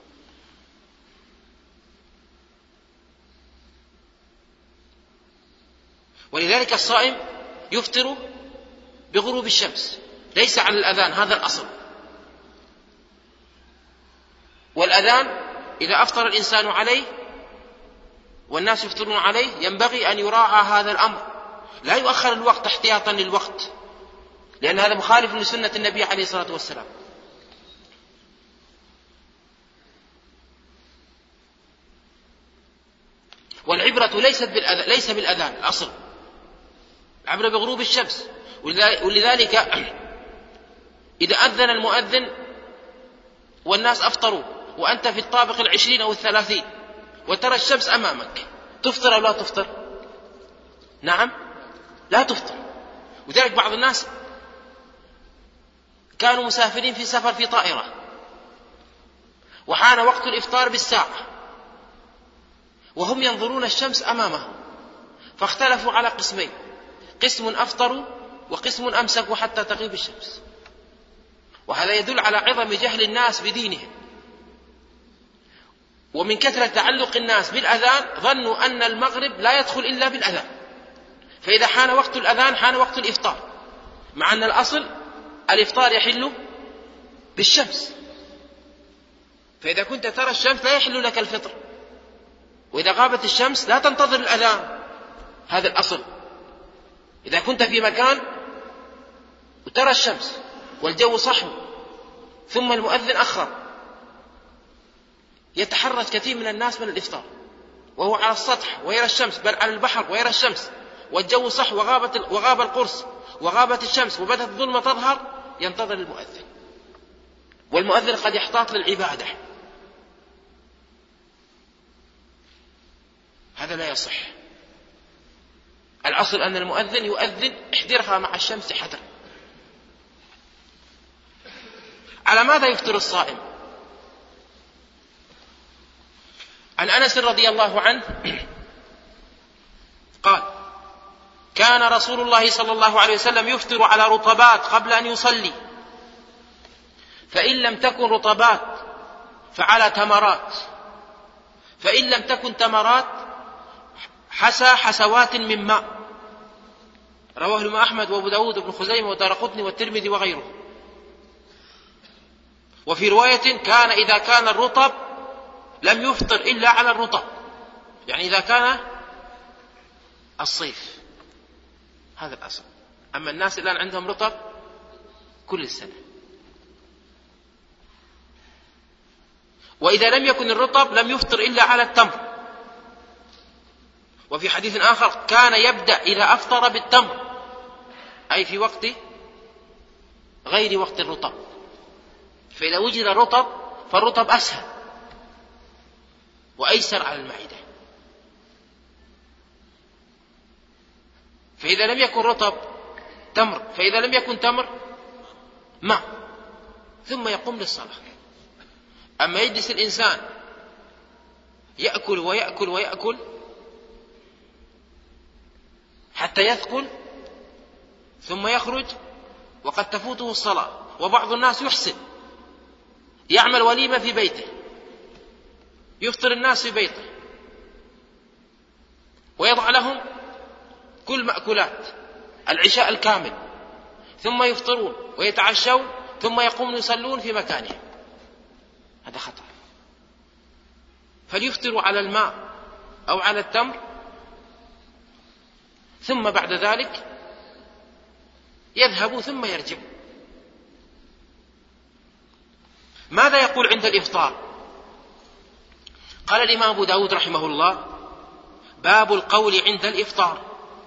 [SPEAKER 2] ولذلك الصائم يفطر بغروب الشمس، ليس على الأذان، هذا الأصل. والأذان إذا أفطر الإنسان عليه والناس يفطرون عليه ينبغي أن يراعى هذا الأمر، لا يؤخر الوقت احتياطا للوقت، لأن هذا مخالف لسنة النبي عليه الصلاة والسلام. والعبرة ليس بالأذان، الأصل العبرة بغروب الشمس. ولذلك إذا أذن المؤذن والناس أفطروا وأنت في الطابق 20 أو 30 وترى الشمس أمامك، تفطر أو لا تفطر؟ نعم، لا تفطر. وذلك بعض الناس كانوا مسافرين في سفر في طائرة وحان وقت الإفطار بالساعة وهم ينظرون الشمس أمامهم، فاختلفوا على قسمين: قسم أفطروا وقسم أمسكوا حتى تغيب الشمس. وهذا يدل على عظم جهل الناس بدينهم، ومن كثرة تعلق الناس بالأذان ظنوا أن المغرب لا يدخل إلا بالأذان، فإذا حان وقت الأذان حان وقت الإفطار، مع أن الأصل الإفطار يحل بالشمس، فإذا كنت ترى الشمس لا يحل لك الفطر، وإذا غابت الشمس لا تنتظر الأذان، هذا الأصل. إذا كنت في مكان وترى الشمس والجو صحو ثم المؤذن أخر، يتحرج كثير من الناس من الإفطار وهو على السطح ويرى الشمس، بل على البحر ويرى الشمس والجو صح وغاب القرص وغابت الشمس وبدت الظلمة تظهر، ينتظر المؤذن، والمؤذن قد يحتاط للعبادة. هذا لا يصح. الأصل أن المؤذن يؤذن احذرها مع الشمس حذر. على ماذا يفطر الصائم؟ عن أنس رضي الله عنه قال: كان رسول الله صلى الله عليه وسلم يفطر على رطبات قبل أن يصلي، فإن لم تكن رطبات فعلى تمرات، فإن لم تكن تمرات حسى حسوات من ماء. رواه الإمام أحمد وأبو داود وابن خزيمة ودارقطني والترمذي وغيره. وفي رواية: كان إذا كان الرطب لم يفطر إلا على الرطب، يعني إذا كان الصيف، هذا الأصل. أما الناس الآن عندهم رطب كل السنة. وإذا لم يكن الرطب لم يفطر إلا على التمر. وفي حديث آخر: كان يبدأ إذا أفطر بالتمر، أي في وقت غير وقت الرطب. فإذا وجد الرطب فالرطب أسهل وأيسر على المعدة. فإذا لم يكن رطب تمر، فإذا لم يكن تمر ماء، ثم يقوم للصلاة. أما يجلس الإنسان يأكل ويأكل ويأكل حتى يثقل ثم يخرج وقد تفوته الصلاة. وبعض الناس يحسن يعمل وليمة في بيته، يفطر الناس في بيته ويضع لهم كل مأكولات العشاء الكامل، ثم يفطرون ويتعشون ثم يقومون يصلون في مكانهم. هذا خطأ. فليفطروا على الماء أو على التمر، ثم بعد ذلك يذهبوا ثم يرجعوا. ماذا يقول عند الإفطار؟ قال الإمام أبو داود رحمه الله: باب القول عند الإفطار.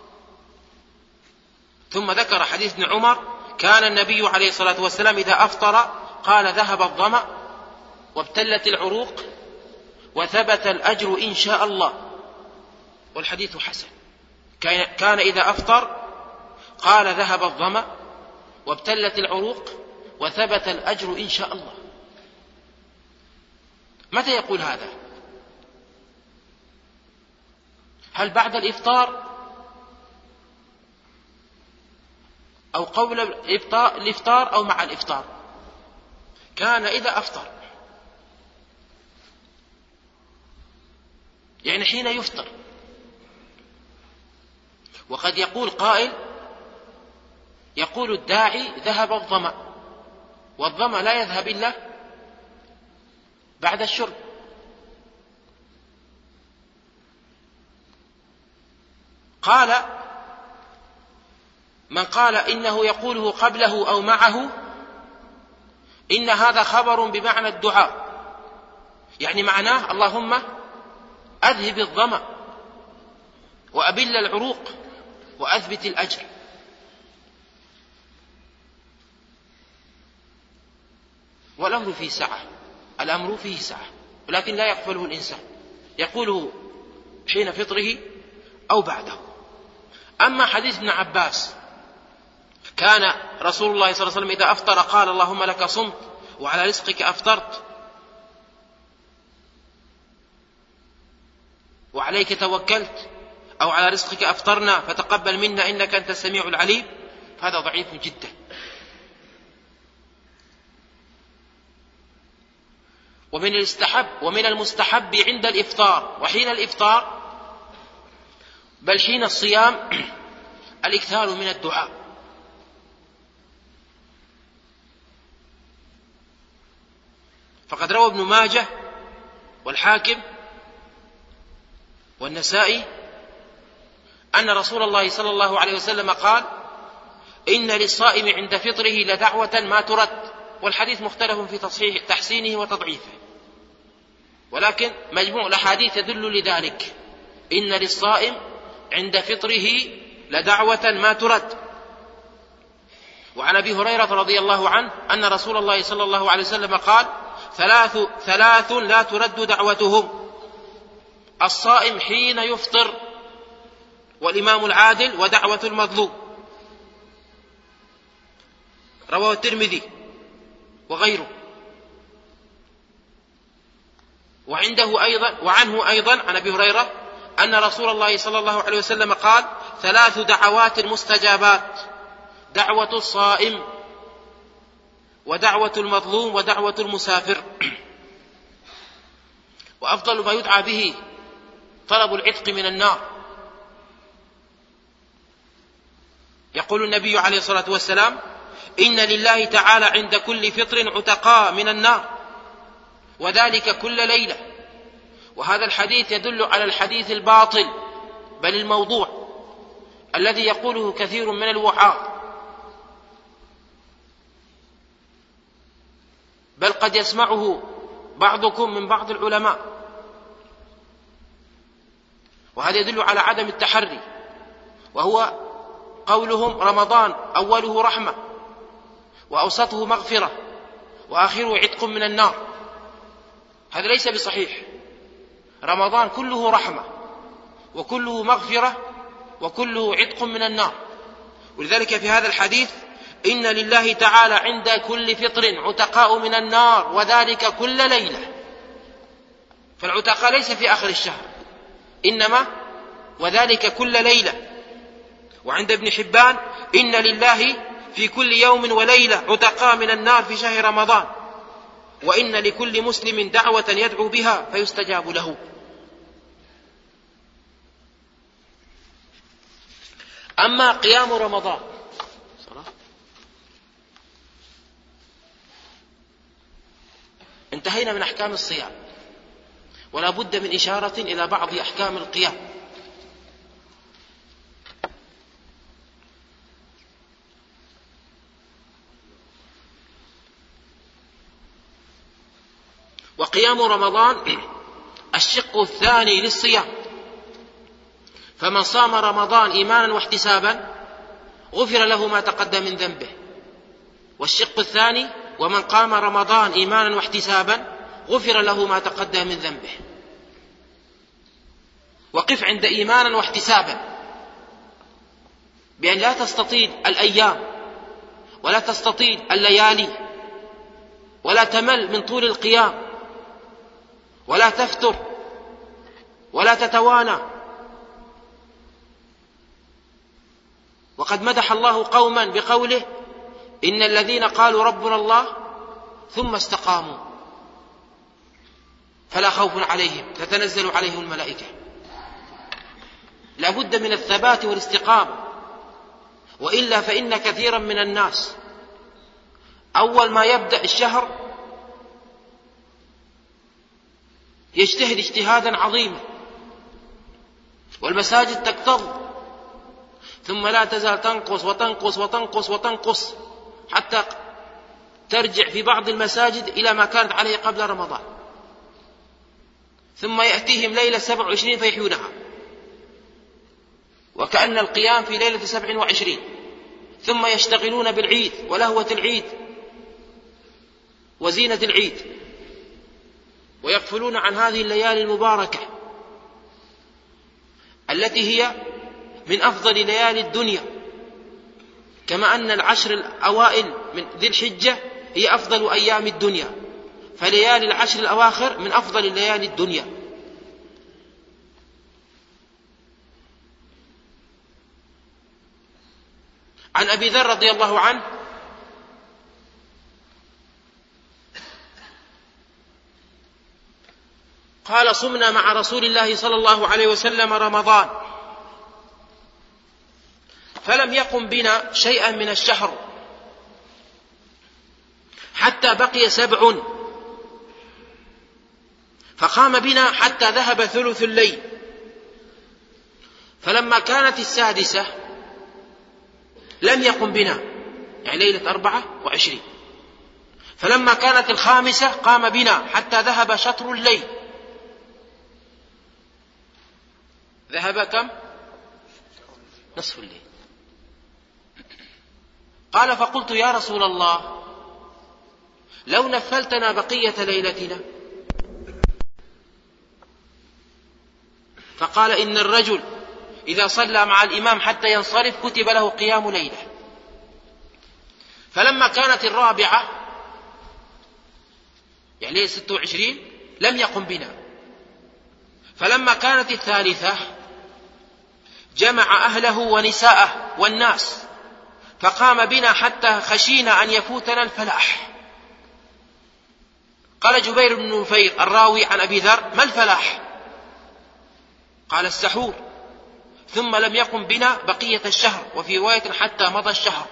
[SPEAKER 2] ثم ذكر حديث ابن عمر: كان النبي عليه الصلاة والسلام إذا أفطر قال: ذهب الظمأ وابتلت العروق وثبت الأجر إن شاء الله. والحديث حسن. كان إذا أفطر قال: ذهب الظمأ وابتلت العروق وثبت الأجر إن شاء الله. متى يقول هذا؟ هل بعد الإفطار أو قبل الإفطار أو مع الإفطار؟ كان إذا أفطر، يعني حين يفطر. وقد يقول قائل، يقول الداعي: ذهب الظمأ، والظمأ لا يذهب إلا بعد الشرب. قال من قال إنه يقوله قبله أو معه إن هذا خبر بمعنى الدعاء، يعني معناه: اللهم أذهب الظمأ وأبل العروق وأثبت الأجر. والأمر فيه سعة، الأمر فيه سعة، ولكن لا يقبله الإنسان، يقوله حين فطره أو بعده. أما حديث ابن عباس: كان رسول الله صلى الله عليه وسلم إذا أفطر قال: اللهم لك صمت وعلى رزقك أفطرت وعليك توكلت، أو على رزقك أفطرنا فتقبل منا إنك أنت السميع العليم، هذا ضعيف جدا. ومن المستحب عند الإفطار وحين الإفطار، بل حين الصيام، الإكثار من الدعاء. فقد روى ابن ماجه والحاكم والنسائي أن رسول الله صلى الله عليه وسلم قال: إن للصائم عند فطره لدعوة ما ترد. والحديث مختلف في تحسينه وتضعيفه، ولكن مجموع الأحاديث يدل لذلك: إن للصائم عند فطره لدعوة ما ترد. وعن أبي هريرة رضي الله عنه أن رسول الله صلى الله عليه وسلم قال: ثلاث لا ترد دعوتهم: الصائم حين يفطر، والإمام العادل، ودعوة المظلوم. رواه الترمذي وغيره. وعنه أيضا عن أبي هريرة أن رسول الله صلى الله عليه وسلم قال: 3 دعوات مستجابات: دعوة الصائم، ودعوة المظلوم، ودعوة المسافر. وأفضل ما يدعى به طلب العتق من النار. يقول النبي عليه الصلاة والسلام: إن لله تعالى عند كل فطر عتقاء من النار، وذلك كل ليلة. وهذا الحديث يدل على الحديث الباطل، بل الموضوع، الذي يقوله كثير من الوعاظ، بل قد يسمعه بعضكم من بعض العلماء. وهذا يدل على عدم التحري، وهو قولهم: رمضان أوله رحمة، وأوسطه مغفرة، وآخره عتق من النار. هذا ليس بصحيح. رمضان كله رحمة، وكله مغفرة، وكله عتق من النار. ولذلك في هذا الحديث: إن لله تعالى عند كل فطر عتقاء من النار، وذلك كل ليلة. فالعتقاء ليس في آخر الشهر، إنما وذلك كل ليلة. وعند ابن حبان: إن لله في كل يوم وليلة عتقاء من النار في شهر رمضان، وإن لكل مسلم دعوة يدعو بها فيستجاب له. أما قيام رمضان، انتهينا من أحكام الصيام، ولا بد من إشارة إلى بعض أحكام القيام. وقيام رمضان الشق الثاني للصيام، فمن صام رمضان إيمانا واحتسابا غفر له ما تقدم من ذنبه. والشق الثاني: ومن قام رمضان إيمانا واحتسابا غفر له ما تقدم من ذنبه. وقف عند إيمانا واحتسابا، بأن لا تستطيل الأيام، ولا تستطيل الليالي، ولا تمل من طول القيام، ولا تفتر، ولا تتوانى. وقد مدح الله قوما بقوله: إن الذين قالوا ربنا الله ثم استقاموا فلا خوف عليهم تتنزل عليهم الملائكة. لا بد من الثبات والاستقامة، وإلا فإن كثيرا من الناس أول ما يبدأ الشهر يجتهد اجتهادا عظيما، والمساجد تكتظ، ثم لا تزال تنقص وتنقص وتنقص وتنقص، حتى ترجع في بعض المساجد إلى ما كانت عليه قبل رمضان. ثم يأتيهم ليلة 27 فيحيونها، وكأن القيام في ليلة 27، ثم يشتغلون بالعيد ولهوة العيد وزينة العيد، ويغفلون عن هذه الليالي المباركة التي هي من أفضل ليالي الدنيا، كما أن العشر الأوائل من ذي الحجة هي أفضل أيام الدنيا، فليالي العشر الأواخر من أفضل ليالي الدنيا. عن أبي ذر رضي الله عنه قال: صمنا مع رسول الله صلى الله عليه وسلم رمضان، فلم يقم بنا شيئا من الشهر حتى بقي 7، فقام بنا حتى ذهب ثلث الليل، فلما كانت 6 لم يقم بنا، يعني ليلة 24. فلما كانت 5 قام بنا حتى ذهب شطر الليل. ذهب كم؟ نصف الليل. قال فقلت يا رسول الله لو نفلتنا بقية ليلتنا. فقال إن الرجل إذا صلى مع الإمام حتى ينصرف كتب له قيام ليلة. فلما كانت 4 يعني 26 لم يقم بنا. فلما كانت 3 جمع أهله ونساءه والناس فقام بنا حتى خشينا أن يفوتنا الفلاح. قال جبير بن نفير الراوي عن أبي ذر ما الفلاح؟ قال السحور. ثم لم يقم بنا بقية الشهر، وفي رواية حتى مضى الشهر.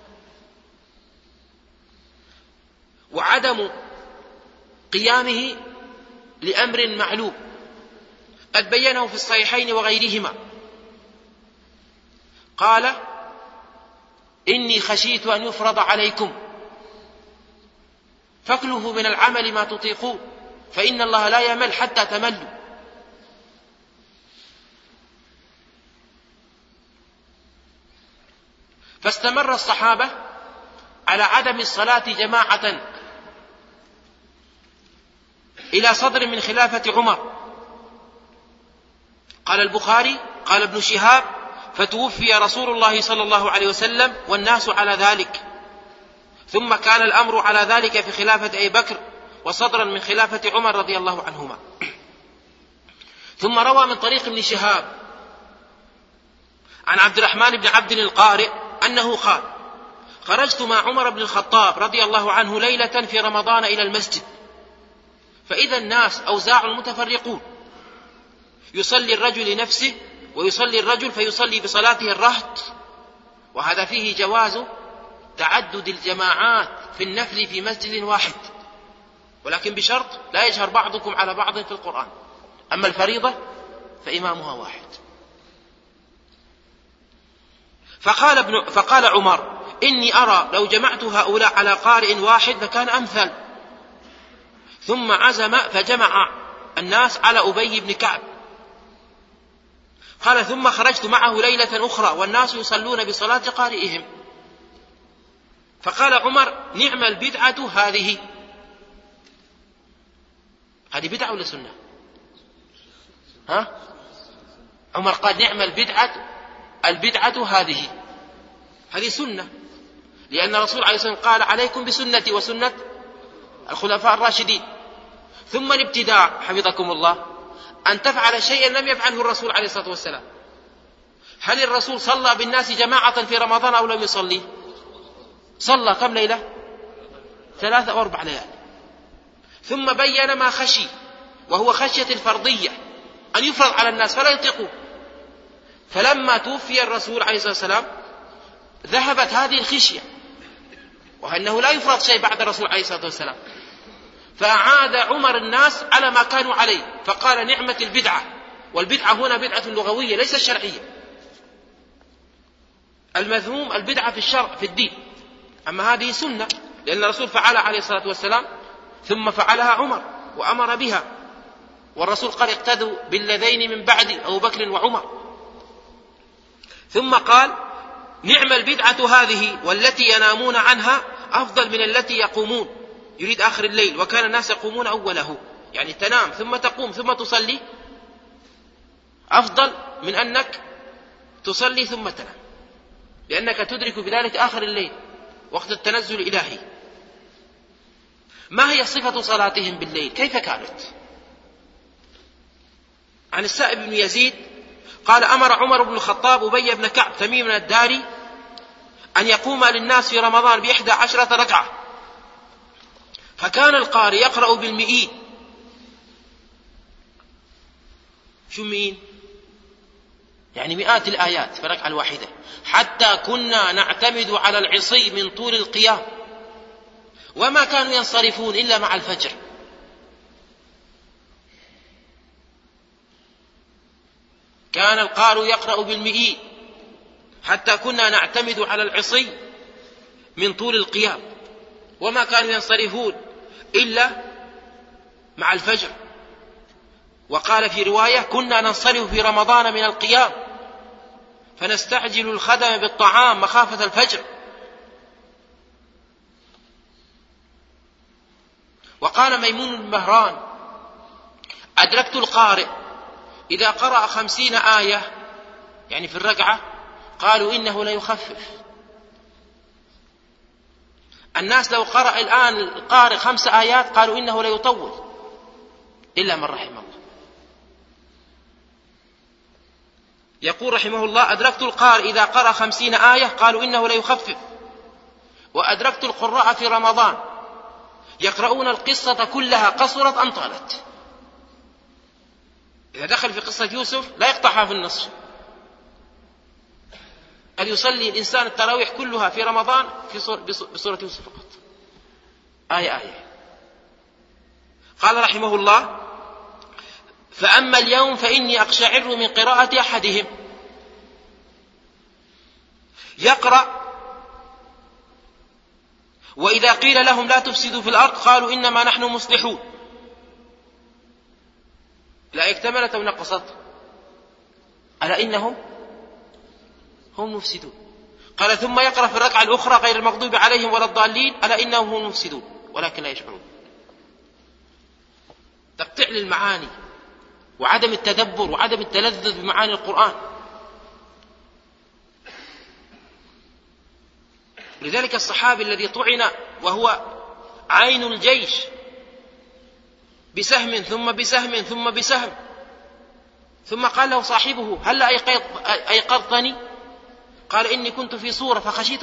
[SPEAKER 2] وعدم قيامه لأمر معلوم قد بينه في الصحيحين وغيرهما. قال إني خشيت أن يفرض عليكم فاكلفوا من العمل ما تطيقون فإن الله لا يمل حتى تملوا. فاستمر الصحابة على عدم الصلاة جماعة إلى صدر من خلافة عمر. قال البخاري قال ابن شهاب فتوفي رسول الله صلى الله عليه وسلم والناس على ذلك، ثم كان الأمر على ذلك في خلافة أبي بكر وصدرا من خلافة عمر رضي الله عنهما. ثم روى من طريق ابن شهاب عن عبد الرحمن بن عبد القارئ أنه قال خرجت مع عمر بن الخطاب رضي الله عنه ليلة في رمضان إلى المسجد، فإذا الناس أوزاع متفرقون، يصلي الرجل لنفسه ويصلي الرجل فيصلي بصلاته الرهط، وهذا فيه جواز تعدد الجماعات في النفل في مسجد واحد، ولكن بشرط لا يجهر بعضكم على بعض في القرآن، أما الفريضة فإمامها واحد. فقال عمر إني أرى لو جمعت هؤلاء على قارئ واحد لكان أمثل. ثم عزم فجمع الناس على أبي بن كعب. قال ثم خرجت معه ليلة أخرى والناس يصلون بصلاة قارئهم، فقال عمر نعم البدعة هذه. هذه بدعة ولا سنة؟ عمر قال نعم البدعة هذه سنة، لأن الرسول عليه الصلاة والسلام قال عليكم بسنتي وسنة الخلفاء الراشدين. ثم الابتداع حفظكم الله أن تفعل شيئا لم يفعله الرسول عليه الصلاة والسلام. هل الرسول صلى بالناس جماعة في رمضان أو لم يصلي؟ صلى كم ليلة؟ 3 أو 4 ليالي. ثم بين ما خشي وهو خشية الفرضية أن يفرض على الناس فلا يطيقون. فلما توفي الرسول عليه الصلاة والسلام ذهبت هذه الخشية، وأنه لا يفرض شيء بعد الرسول عليه الصلاة والسلام، فأعاد عمر الناس على ما كانوا عليه، فقال نعمة البدعة. والبدعة هنا بدعة لغوية ليس شرعية. المذموم البدعة في الشرع في الدين، أما هذه سنة لأن الرسول فعلها عليه الصلاة والسلام ثم فعلها عمر وأمر بها، والرسول قال اقتدوا بالذين من بعد أبو بكر وعمر. ثم قال نعم البدعة هذه والتي ينامون عنها أفضل من التي يقومون، يريد آخر الليل، وكان الناس يقومون أوله، يعني تنام ثم تقوم ثم تصلي أفضل من أنك تصلي ثم تنام، لأنك تدرك بذلك آخر الليل وقت التنزل الإلهي. ما هي صفة صلاتهم بالليل؟ كيف كانت؟ عن السائب بن يزيد قال أمر عمر بن الخطاب أبي بن كعب تميم الداري أن يقوم للناس في رمضان ب11 ركعة، فكان القارئ يقرأ بالمئين. شو مئين؟ يعني مئات الآيات في الركعة الواحدة، حتى كنا نعتمد على العصي من طول القيام، وما كانوا ينصرفون إلا مع الفجر. كان القارئ يقرأ بالمئين حتى كنا نعتمد على العصي من طول القيام، وما كانوا ينصرفون إلا مع الفجر. وقال في رواية: كنا ننصرف في رمضان من القيام فنستعجل الخدم بالطعام مخافة الفجر. وقال ميمون بن مهران: أدركت القارئ إذا قرأ 50 آية يعني في الركعة قالوا إنه ليخفف. الناس لو قرأ الآن القارئ 5 آيات قالوا إنه ليطول، إلا من رحم الله. يقول رحمه الله: أدركت القارئ إذا قرأ 50 آية قالوا إنه ليخفف. وأدركت القراء في رمضان يقرؤون القصة كلها قصرت أم طالت. إذا دخل في قصة يوسف لا يقطعها في النصف. قد يصلي الإنسان التراويح كلها في رمضان بسورة يوسف فقط، آية آية. قال رحمه الله: فأما اليوم فإني أقشعر من قراءة أحدهم يقرأ: وإذا قيل لهم لا تفسدوا في الأرض قالوا إنما نحن مصلحون. لا اكتملت أو نقصت؟ ألا إنهم هم مفسدون. قال: ثم يقرأ في الركعة الأخرى: غير المغضوب عليهم ولا الضالين ألا إنهم هم المفسدون ولكن لا يشعرون. تقطيع للمعاني وعدم التدبر وعدم التلذذ بمعاني القرآن. لذلك الصحابي الذي طعن وهو عين الجيش بسهم ثم بسهم ثم بسهم، ثم قال له صاحبه: هل أيقظتني؟ قال: إني كنت في صورة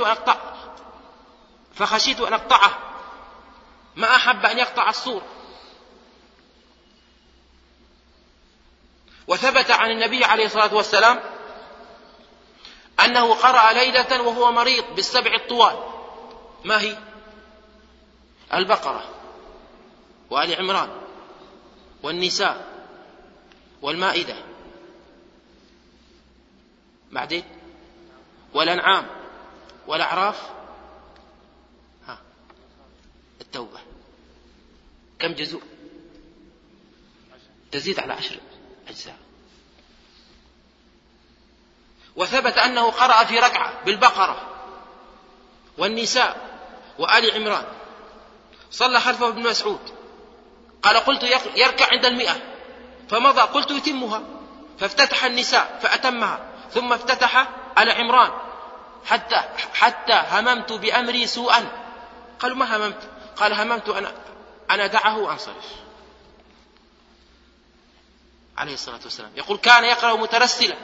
[SPEAKER 2] فخشيت أن أقطعه، ما أحب أن يقطع الصورة. وثبت عن النبي عليه الصلاة والسلام أنه قرأ ليلة وهو مريض بالسبع الطوال. ما هي؟ البقرة وآل عمران والنساء والمائدة، بعدين والأنعام والأعراف، التوبة. كم جزء؟ تزيد على 10 أجزاء. وثبت أنه قرأ في ركعة بالبقرة والنساء وآل عمران. صلى خلفه ابن مسعود، قال: قلت يركع عند 100 فمضى، قلت يتمها، فافتتح النساء فأتمها، ثم افتتح آل عمران حتى هممت بأمري سوءا. قالوا: ما هممت؟ قال: هممت أن أدعه وأنصرف. عليه الصلاة والسلام يقول: كان يقرأ مترسلا.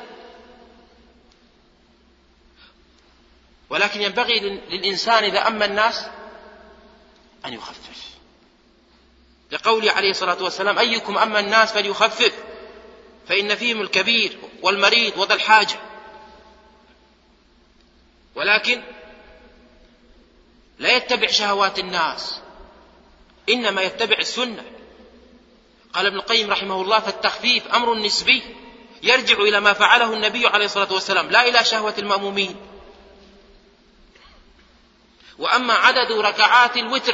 [SPEAKER 2] ولكن ينبغي للإنسان إذا أما الناس أن يخفف، لقوله عليه الصلاة والسلام: أيكم أما الناس فليخفف فإن فيهم الكبير والمريض وذا الحاجة. ولكن لا يتبع شهوات الناس، إنما يتبع السنة. قال ابن القيم رحمه الله: فالتخفيف أمر نسبي يرجع إلى ما فعله النبي عليه الصلاة والسلام لا إلى شهوة المأمومين. وأما عدد ركعات الوتر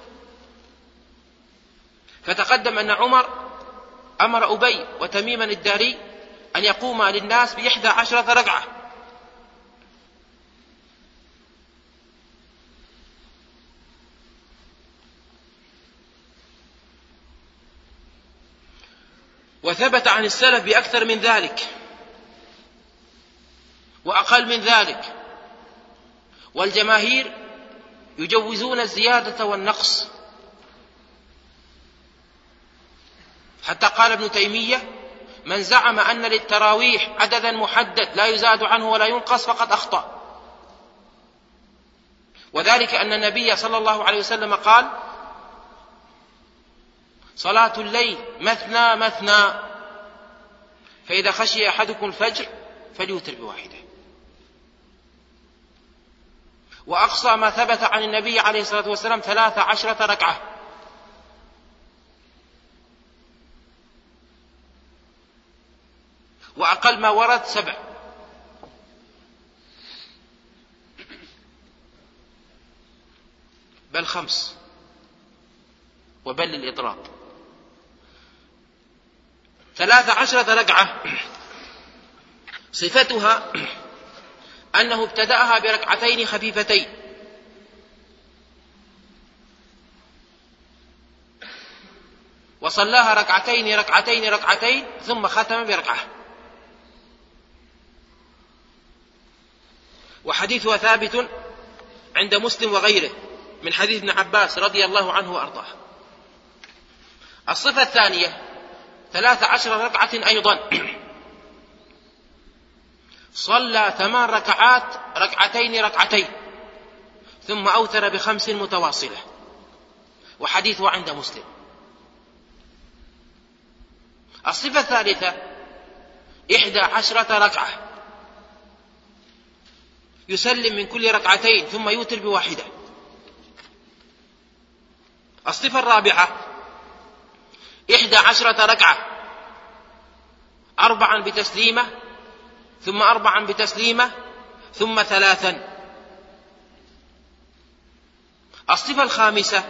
[SPEAKER 2] فتقدم أن عمر أمر أبي وتميما الداري أن يقوم للناس ب11 ركعة، وثبت عن السلف بأكثر من ذلك وأقل من ذلك، والجماهير يجوزون الزيادة والنقص. حتى قال ابن تيمية: من زعم أن للتراويح عددا محدد لا يزاد عنه ولا ينقص فقد أخطأ. وذلك أن النبي صلى الله عليه وسلم قال: صلاة الليل مثنى مثنى، فإذا خشي أحدكم الفجر فليوتر بواحدة. وأقصى ما ثبت عن النبي عليه الصلاة والسلام 13 ركعة. وأقل ما ورد 7، بل 5، وبل للإضراب. 13 ركعة صفتها أنه ابتدأها بركعتين خفيفتين، وصلاها ركعتين ثم ختم بركعة. وحديثها ثابت عند مسلم وغيره من حديث ابن عباس رضي الله عنه وأرضاه. الصفة الثانية 13 ركعة أيضا، صلى 8 ركعات ركعتين ثم أوتر ب5 متواصلة، وحديثه عند مسلم. الصفة الثالثة 11 ركعة، يسلم من كل ركعتين ثم يوتر ب1. الصفة الرابعة 11 ركعة، 4 بتسليمة ثم 4 بتسليمة ثم 3. الصفة الخامسة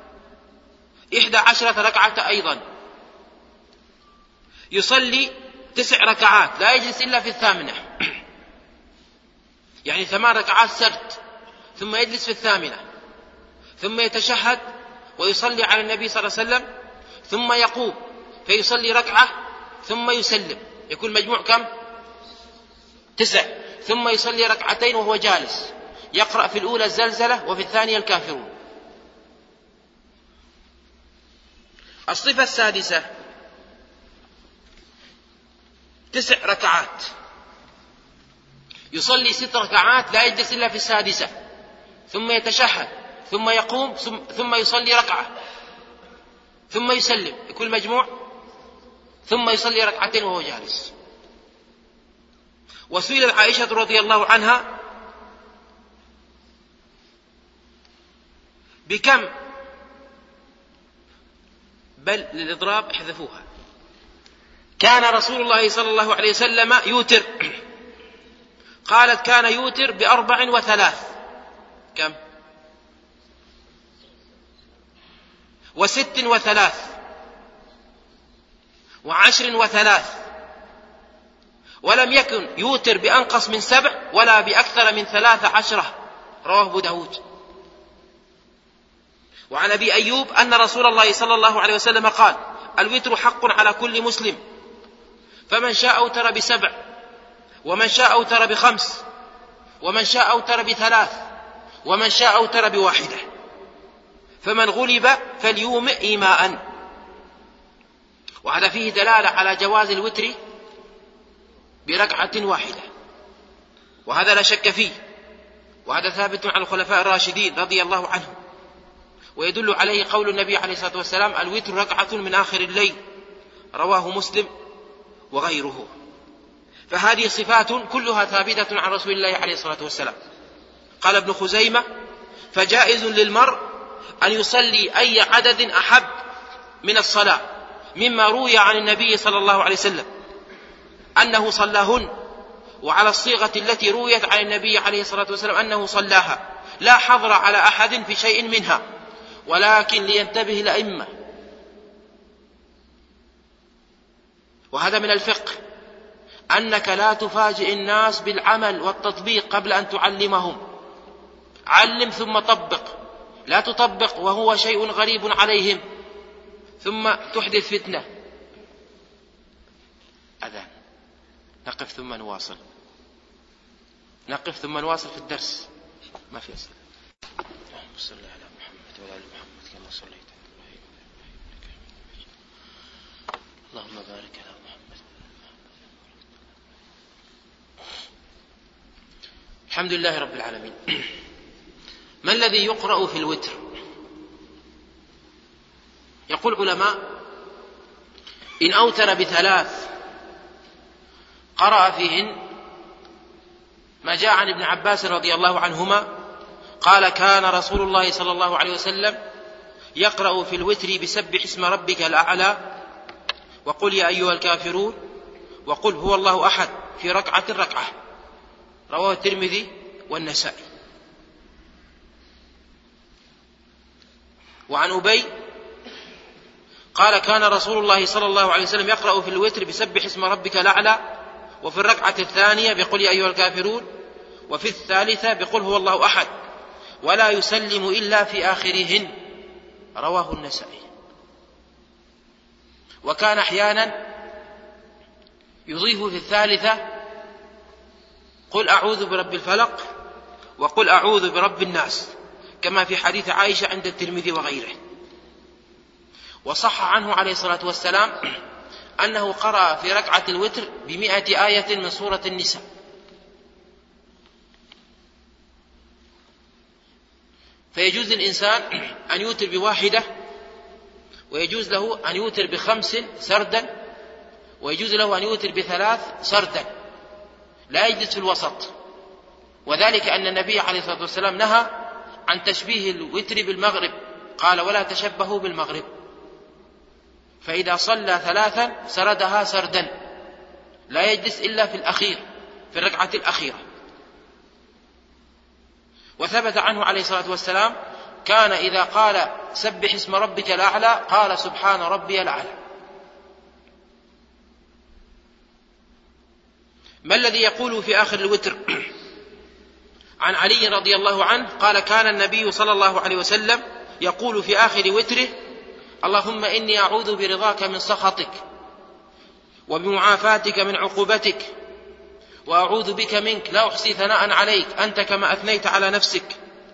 [SPEAKER 2] 11 ركعة أيضا، يصلي 9 ركعات لا يجلس إلا في 8، يعني 8 ركعات سرد، ثم يجلس في 8، ثم يتشهد ويصلي على النبي صلى الله عليه وسلم، ثم يقوم فيصلي ركعة ثم يسلم، يكون مجموع كم؟ 9، ثم يصلي ركعتين وهو جالس، يقرأ في الأولى الزلزلة وفي الثانية الكافرون. الصفة السادسة 9 ركعات، يصلي 6 ركعات لا يجلس إلا في السادسة، ثم يتشهد ثم يقوم ثم يصلي ركعة ثم يسلم، يكون مجموع، ثم يصلي ركعتين وهو جالس. وسئلت عائشة رضي الله عنها بكم، بل للإضراب احذفوها، كان رسول الله صلى الله عليه وسلم يوتر؟ قالت كان يوتر ب4 و3، كم؟ و6 و3 و10 و3، ولم يكن يوتر بأنقص من 7 ولا بأكثر من 13، رواه أبو داود. وعن أبي أيوب أن رسول الله صلى الله عليه وسلم قال: الوتر حق على كل مسلم، فمن شاء أوتر ب7، ومن شاء أوتر ب5، ومن شاء أوتر ب3، ومن شاء أوتر ب1، فمن غلب فليومئ إيماء. وهذا فيه دلالة على جواز الوتر بركعة واحدة، وهذا لا شك فيه، وهذا ثابت عن الخلفاء الراشدين رضي الله عنهم، ويدل عليه قول النبي عليه الصلاة والسلام: الوتر ركعة من آخر الليل، رواه مسلم وغيره. فهذه صفات كلها ثابتة عن رسول الله عليه الصلاة والسلام. قال ابن خزيمة: فجائز للمرء أن يصلي أي عدد أحب من الصلاة مما روي عن النبي صلى الله عليه وسلم أنه صلاهن، وعلى الصيغة التي رويت عن النبي عليه الصلاة والسلام أنه صلاها، لا حظر على أحد في شيء منها، ولكن لينتبه الأئمة. وهذا من الفقه، أنك لا تفاجئ الناس بالعمل والتطبيق قبل أن تعلمهم، علم ثم طبق، لا تطبق وهو شيء غريب عليهم ثم تحدث فتنة. أذان، نقف ثم نواصل، نقف ثم نواصل في الدرس، ما في أسئلة. اللهم صل على محمد وعلى آل محمد كما صليت على إبراهيم إنك حميد مجيد. اللهم بارك على محمد. الحمد لله رب العالمين. ما الذي يقرأ في الوتر؟ يقول العلماء: إن أوتر ب3 قرأ فيهن ما جاء عن ابن عباس رضي الله عنهما قال: كان رسول الله صلى الله عليه وسلم يقرأ في الوتر بسبح اسم ربك الأعلى، وقل يا أيها الكافرون، وقل هو الله أحد في ركعة رواه الترمذي والنسائي. وعن أبي قال كان رسول الله صلى الله عليه وسلم يقرأ في الوتر بسبح اسم ربك الأعلى، وفي الركعة الثانية بقل يا أيها الكافرون، وفي الثالثة بقل هو الله أحد، ولا يسلم إلا في آخرهن، رواه النسائي. وكان أحيانا يضيف في الثالثة قل أعوذ برب الفلق وقل أعوذ برب الناس، كما في حديث عائشة عند الترمذي وغيره. وصح عنه عليه الصلاة والسلام أنه قرأ في ركعة الوتر ب100 آية من سورة النساء. فيجوز للإنسان أن يوتر بواحدة، ويجوز له أن يوتر ب5 سردا، ويجوز له أن يوتر ب3 سردا، لا يجلس في الوسط. وذلك أن النبي عليه الصلاة والسلام نهى عن تشبيه الوتر بالمغرب، قال ولا تشبهوا بالمغرب. فإذا صلى 3 سردها سردا، لا يجلس إلا في الأخير، في الركعة الأخيرة. وثبت عنه عليه الصلاة والسلام كان إذا قال سبح اسم ربك الأعلى قال سبحان ربي الأعلى. ما الذي يقول في آخر الوتر؟ عن علي رضي الله عنه قال كان النبي صلى الله عليه وسلم يقول في آخر وتره اللهم إني أعوذ برضاك من سخطك وبمعافاتك من عقوبتك وأعوذ بك منك لا أحصي ثناء عليك أنت كما أثنيت على نفسك.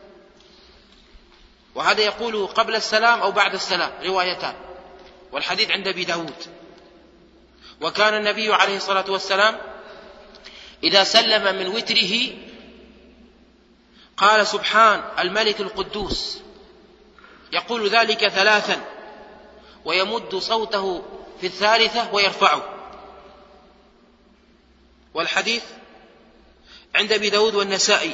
[SPEAKER 2] وهذا يقوله قبل السلام أو بعد السلام، روايتان، والحديث عند أبي داود. وكان النبي عليه الصلاة والسلام إذا سلم من وتره قال سبحان الملك القدوس، يقول ذلك 3، ويمد صوته في الثالثة ويرفعه. والحديث عند أبي داود والنسائي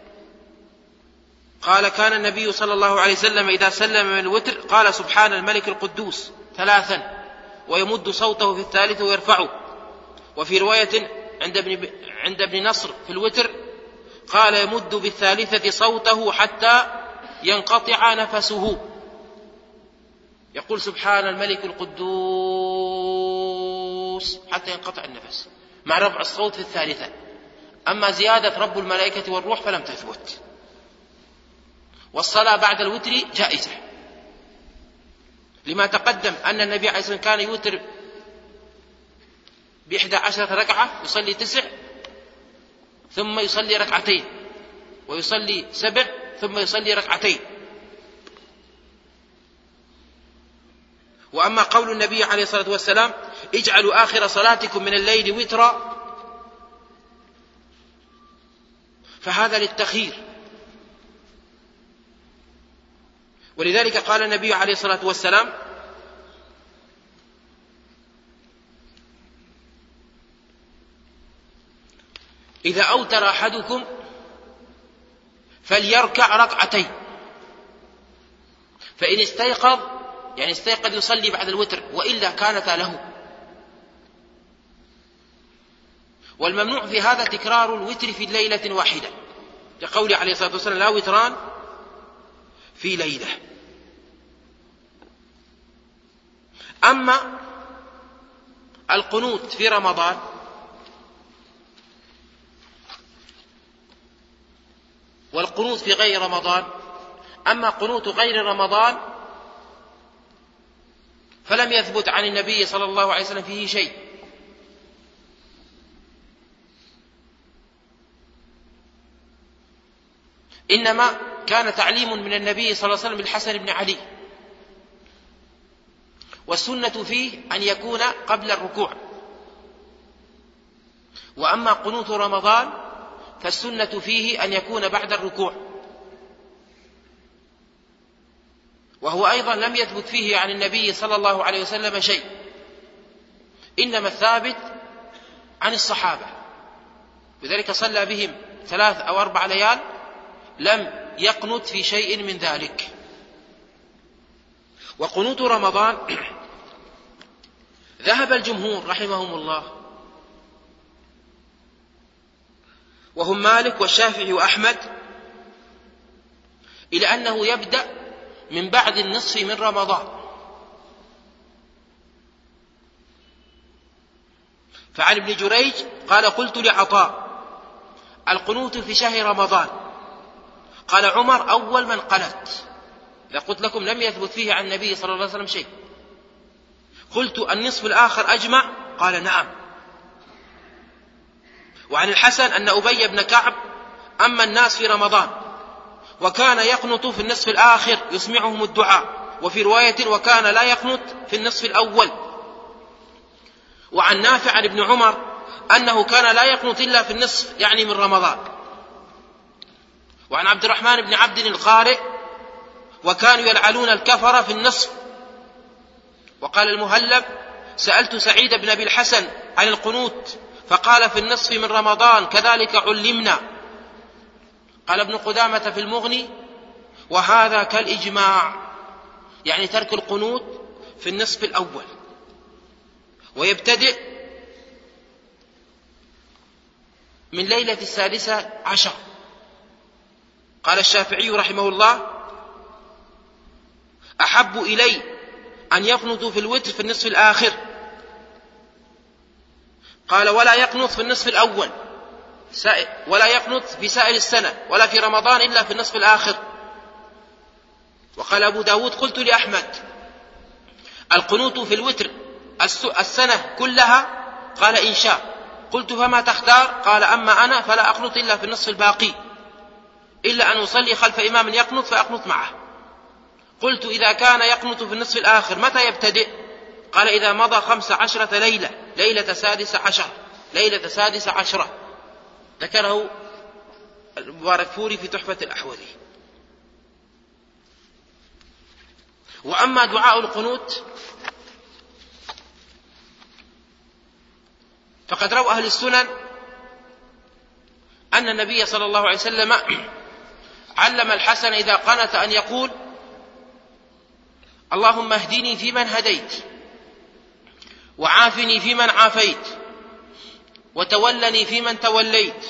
[SPEAKER 2] قال كان النبي صلى الله عليه وسلم إذا سلم من الوتر قال سبحان الملك القدوس 3، ويمد صوته في الثالثة ويرفعه. وفي رواية عند ابن نصر في الوتر قال يمد بالثالثة صوته حتى ينقطع نفسه، يقول سبحان الملك القدوس حتى ينقطع النفس، مع رفع الصوت في الثالثة. أما زيادة رب الملائكة والروح فلم تثبت. والصلاة بعد الوتر جائزة، لما تقدم أن النبي عليه الصلاة والسلام كان يوتر ب11 ركعة، يصلي 9 ثم يصلي 2 ويصلي 7 ثم يصلي 2. وأما قول النبي عليه الصلاة والسلام اجعلوا آخر صلاتكم من الليل وترا، فهذا للتخيير. ولذلك قال النبي عليه الصلاة والسلام إذا أوتر أحدكم فليركع 2، فإن استيقظ يعني استيقظ يصلي بعد الوتر، وإلا كانتا له. والممنوع في هذا تكرار الوتر في ليلة واحدة، لقوله عليه الصلاة والسلام لا وتران في ليلة. أما القنوت في رمضان والقنوت في غير رمضان، أما قنوت غير رمضان فلم يثبت عن النبي صلى الله عليه وسلم فيه شيء، إنما كان تعليم من النبي صلى الله عليه وسلم بالحسن بن علي. والسنة فيه أن يكون قبل الركوع. وأما قنوت رمضان فالسنة فيه أن يكون بعد الركوع، وهو أيضا لم يثبت فيه عن النبي صلى الله عليه وسلم شيء، إنما الثابت عن الصحابة. لذلك صلى بهم 3 أو 4 ليال لم يقنت في شيء من ذلك. وقنوت رمضان ذهب الجمهور رحمهم الله وهم مالك والشافعي وأحمد، إلى أنه يبدأ من بعد النصف من رمضان. فعن ابن جريج قال: قلت لعطاء: القنوت في شهر رمضان؟ قال عمر: أول من قنت. إذا قلت لكم لم يثبت فيه عن النبي صلى الله عليه وسلم شيء. قلت: النصف الآخر أجمع؟ قال: نعم. وعن الحسن أن أبي بن كعب أما الناس في رمضان وكان يقنط في النصف الآخر يسمعهم الدعاء، وفي رواية: وكان لا يقنط في النصف الأول. وعن نافع عن ابن عمر أنه كان لا يقنط إلا في النصف، يعني من رمضان. وعن عبد الرحمن بن عبد القارئ: وكانوا يلعنون الكفر في النصف. وقال المهلب: سألت سعيد بن أبي الحسن عن القنوت فقال: في النصف من رمضان، كذلك علمنا. قال ابن قدامة في المغني: وهذا كالإجماع، يعني ترك القنوت في النصف الأول، ويبتدئ من ليلة 16. قال الشافعي رحمه الله: أحب إلي أن يقنطوا في الوتر في النصف الآخر. قال: ولا يقنط في النصف الأول، ولا يقنط في سائر السنة ولا في رمضان إلا في النصف الآخر. وقال أبو داود: قلت لأحمد: القنوت في الوتر السنة كلها؟ قال: إن شاء. قلت: فما تختار؟ قال: أما أنا فلا أقنط إلا في النصف الباقي، إلا أن أصلي خلف إمام يقنط فأقنط معه. قلت: إذا كان يقنط في النصف الآخر متى يبتدئ؟ قال: إذا مضى 15 ليلة، ليلة 16، ليلة 16. ذكره المباركفوري في تحفة الأحوذي. وأما دعاء القنوت فقد روى أهل السنن أن النبي صلى الله عليه وسلم علم الحسن إذا قنت أن يقول: اللهم اهدني فيمن هديت، وعافني فيمن عافيت، وتولني فيمن توليت،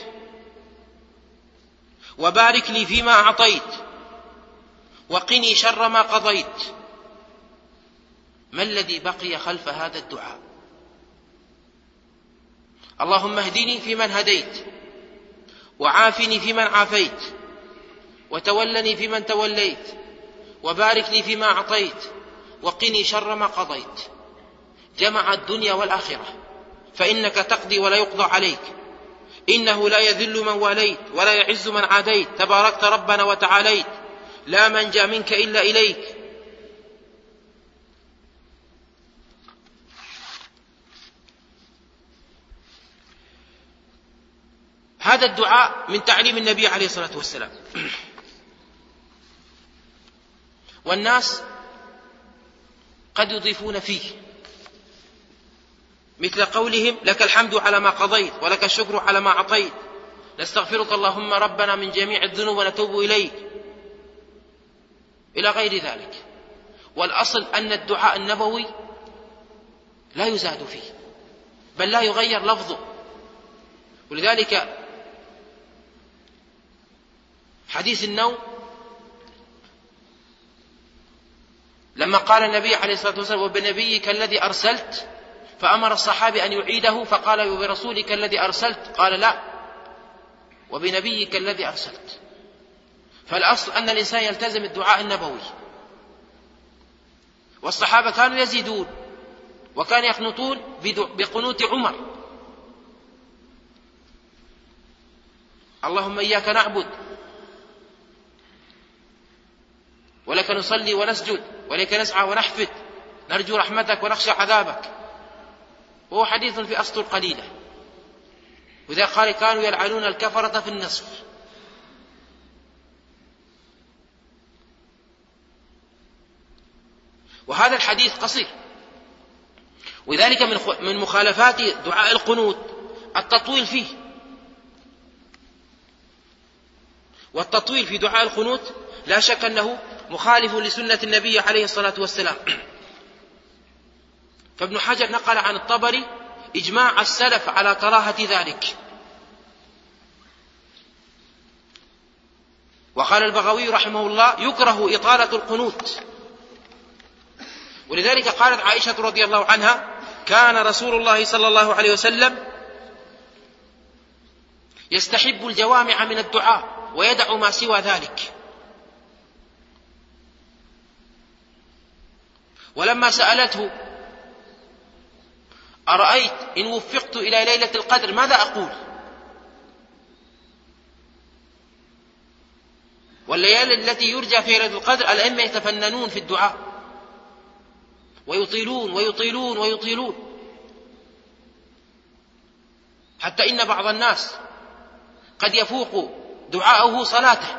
[SPEAKER 2] وبارك لي فيما أعطيت، وقني شر ما قضيت. ما الذي بقي خلف هذا الدعاء؟ اللهم اهدني فيمن هديت، وعافني فيمن عافيت، وتولني فيمن توليت، وبارك لي فيما أعطيت، وقني شر ما قضيت. جمع الدنيا والآخرة، فإنك تقضي ولا يقضى عليك، إنه لا يذل من واليت ولا يعز من عاديت، تباركت ربنا وتعاليت، لا منجا منك إلا إليك. هذا الدعاء من تعليم النبي عليه الصلاة والسلام. والناس قد يضيفون فيه، مثل قولهم: لك الحمد على ما قضيت، ولك الشكر على ما أعطيت، نستغفرك اللهم ربنا من جميع الذنوب ونتوب إليك، إلى غير ذلك. والأصل أن الدعاء النبوي لا يزاد فيه، بل لا يغير لفظه. ولذلك حديث النوم لما قال النبي عليه الصلاة والسلام: وبنبيك الذي أرسلت، فأمر الصحابي أن يعيده، فقال: وبرسولك الذي أرسلت؟ قال: لا، وبنبيك الذي أرسلت. فالأصل أن الإنسان يلتزم الدعاء النبوي. والصحابة كانوا يزيدون، وكانوا يقنطون بقنوت عمر: اللهم إياك نعبد، ولك نصلي ونسجد، ولك نسعى ونحفد، نرجو رحمتك ونخشى عذابك. وهو حديث في أسطر قليلة. وإذا قال: كانوا يلعنون الكفرة في النصف. وهذا الحديث قصير. وذلك من مخالفات دعاء القنوت التطويل فيه. والتطويل في دعاء القنوت لا شك أنه مخالف لسنة النبي عليه الصلاة والسلام. فابن حجر نقل عن الطبري إجماع السلف على كراهة ذلك. وقال البغوي رحمه الله: يكره إطالة القنوت. ولذلك قالت عائشة رضي الله عنها: كان رسول الله صلى الله عليه وسلم يستحب الجوامع من الدعاء ويدع ما سوى ذلك. ولما سألته: أرأيت إن وفقت إلى ليلة القدر ماذا أقول؟ والليالي التي يرجى في ليلة القدر الأئمة يتفننون في الدعاء ويطيلون ويطيلون ويطيلون، حتى إن بعض الناس قد يفوق دعاءه صلاته.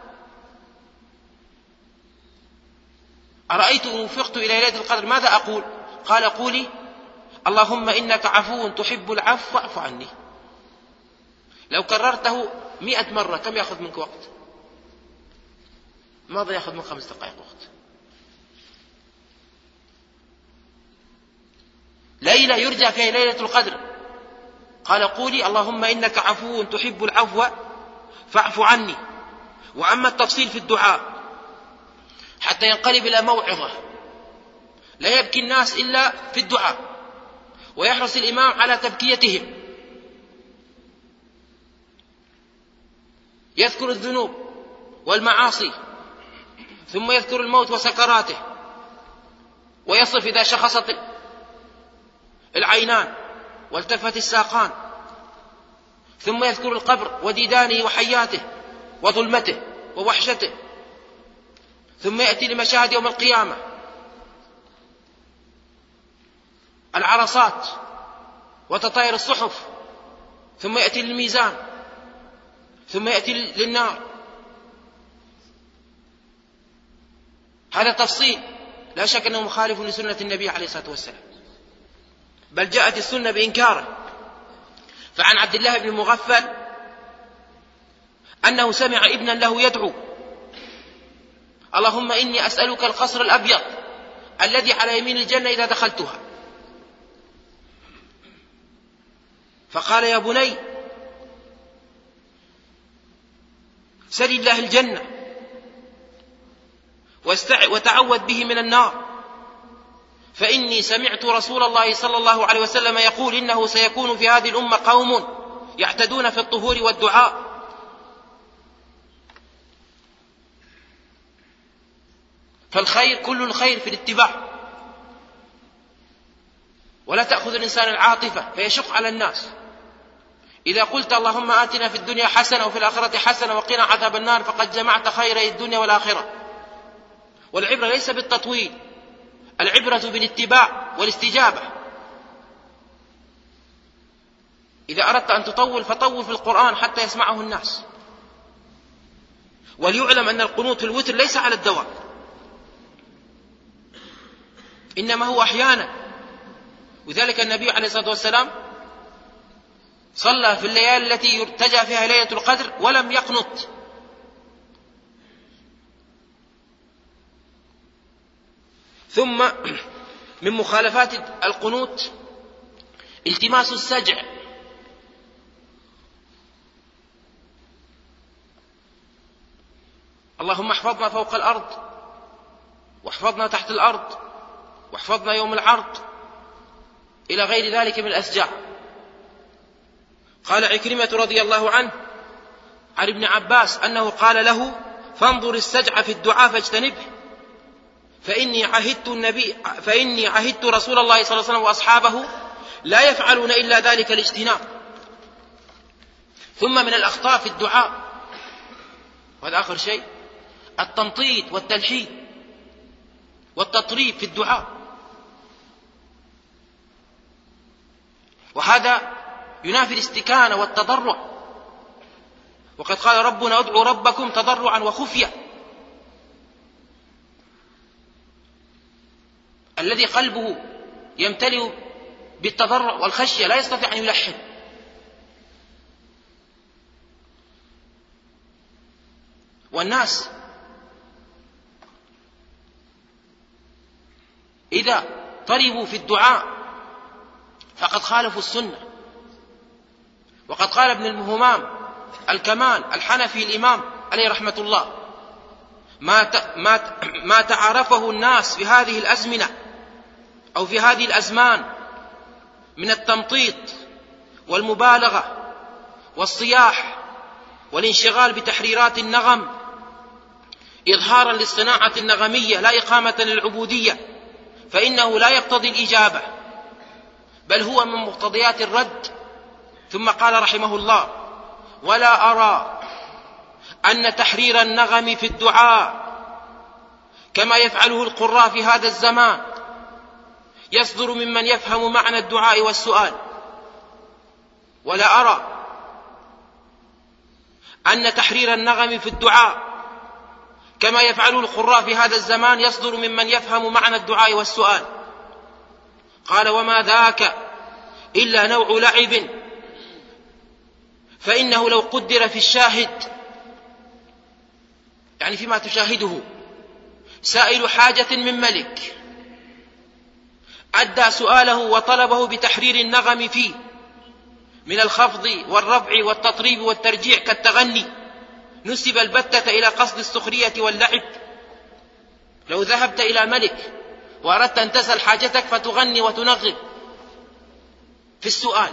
[SPEAKER 2] أرأيت إن وفقت إلى ليلة القدر ماذا أقول؟ قال: قولي: اللهم إنك عفو تحب العفو فاعف عني. لو كررته 100 مرة كم يأخذ منك وقت؟ ماذا يأخذ من 5 دقائق وقت. ليلة يرجى فيها ليلة القدر، قال: قولي: اللهم إنك عفو تحب العفو فاعف عني. وأما التفصيل في الدعاء حتى ينقلب إلى موعظة، لا يبكي الناس إلا في الدعاء، ويحرص الإمام على تبكيتهم، يذكر الذنوب والمعاصي، ثم يذكر الموت وسكراته، ويصف إذا شخصت العينان والتفت الساقان، ثم يذكر القبر وديدانه وحياته وظلمته ووحشته، ثم يأتي لمشاهد يوم القيامة، العرصات وتطاير الصحف، ثم يأتي للميزان، ثم يأتي للنار. هذا تفصيل لا شك أنه مخالف لسنة النبي عليه الصلاة والسلام، بل جاءت السنة بإنكاره. فعن عبد الله بن مغفل أنه سمع ابنا له يدعو: اللهم إني أسألك القصر الأبيض الذي على يمين الجنة إذا دخلتها. فقال: يا بني سل الله الجنة وتعوذ به من النار، فإني سمعت رسول الله صلى الله عليه وسلم يقول: إنه سيكون في هذه الأمة قوم يعتدون في الطهور والدعاء. فالخير كل الخير في الاتباع، ولا تأخذ الإنسان العاطفة فيشق على الناس. إذا قلت اللهم آتنا في الدنيا حسنة وفي الآخرة حسنة وقنا عذاب النار فقد جمعت خيري الدنيا والآخرة. والعبرة ليس بالتطويل، العبرة بالاتباع والاستجابة. إذا أردت أن تطول فطول في القرآن حتى يسمعه الناس. وليعلم أن القنوت في الوتر ليس على الدوام، إنما هو أحيانا. وذلك النبي عليه الصلاة والسلام صلى في الليالي التي يرتجى فيها ليلة القدر ولم يقنط. ثم من مخالفات القنوت التماس السجع. اللهم احفظنا فوق الأرض، واحفظنا تحت الأرض، واحفظنا يوم العرض، إلى غير ذلك من الأسجاع. قال عكرمة رضي الله عنه عن ابن عباس أنه قال له: فانظر السجع في الدعاء فاجتنبه، فإني عهدت رسول الله صلى الله عليه وسلم وأصحابه لا يفعلون إلا ذلك الاجتناب. ثم من الأخطاء في الدعاء، وهذا آخر شيء، التنطيط والتلحين والتطريب في الدعاء، وهذا ينافي الاستكانة والتضرع. وقد قال ربنا: ادعوا ربكم تضرعا وخفيا. الذي قلبه يمتلئ بالتضرع والخشية لا يستطيع أن يلحن. والناس إذا طربوا في الدعاء فقد خالفوا السنة. وقد قال ابن المهمام الكمال الحنفي الإمام عليه رحمة الله ما تعرفه الناس في هذه الأزمنة أو في هذه الأزمان من التمطيط والمبالغة والصياح والانشغال بتحريرات النغم إظهارا للصناعة النغمية لا إقامة للعبودية، فإنه لا يقتضي الإجابة بل هو من مقتضيات الرد. ثم قال رحمه الله: ولا أرى أن تحرير النغم في الدعاء كما يفعله القراء في هذا الزمان يصدر ممن يفهم معنى الدعاء والسؤال. ولا أرى أن تحرير النغم في الدعاء كما يفعله القراء في هذا الزمان يصدر ممن يفهم معنى الدعاء والسؤال. قال: وما ذاك إلا نوع لعب، فإنه لو قدر في الشاهد، يعني فيما تشاهده، سائل حاجة من ملك أدى سؤاله وطلبه بتحرير النغم فيه من الخفض والرفع والتطريب والترجيع كالتغني، نسب البتة إلى قصد السخرية واللعب. لو ذهبت إلى ملك وأردت أن تسأل حاجتك فتغني وتنغم في السؤال،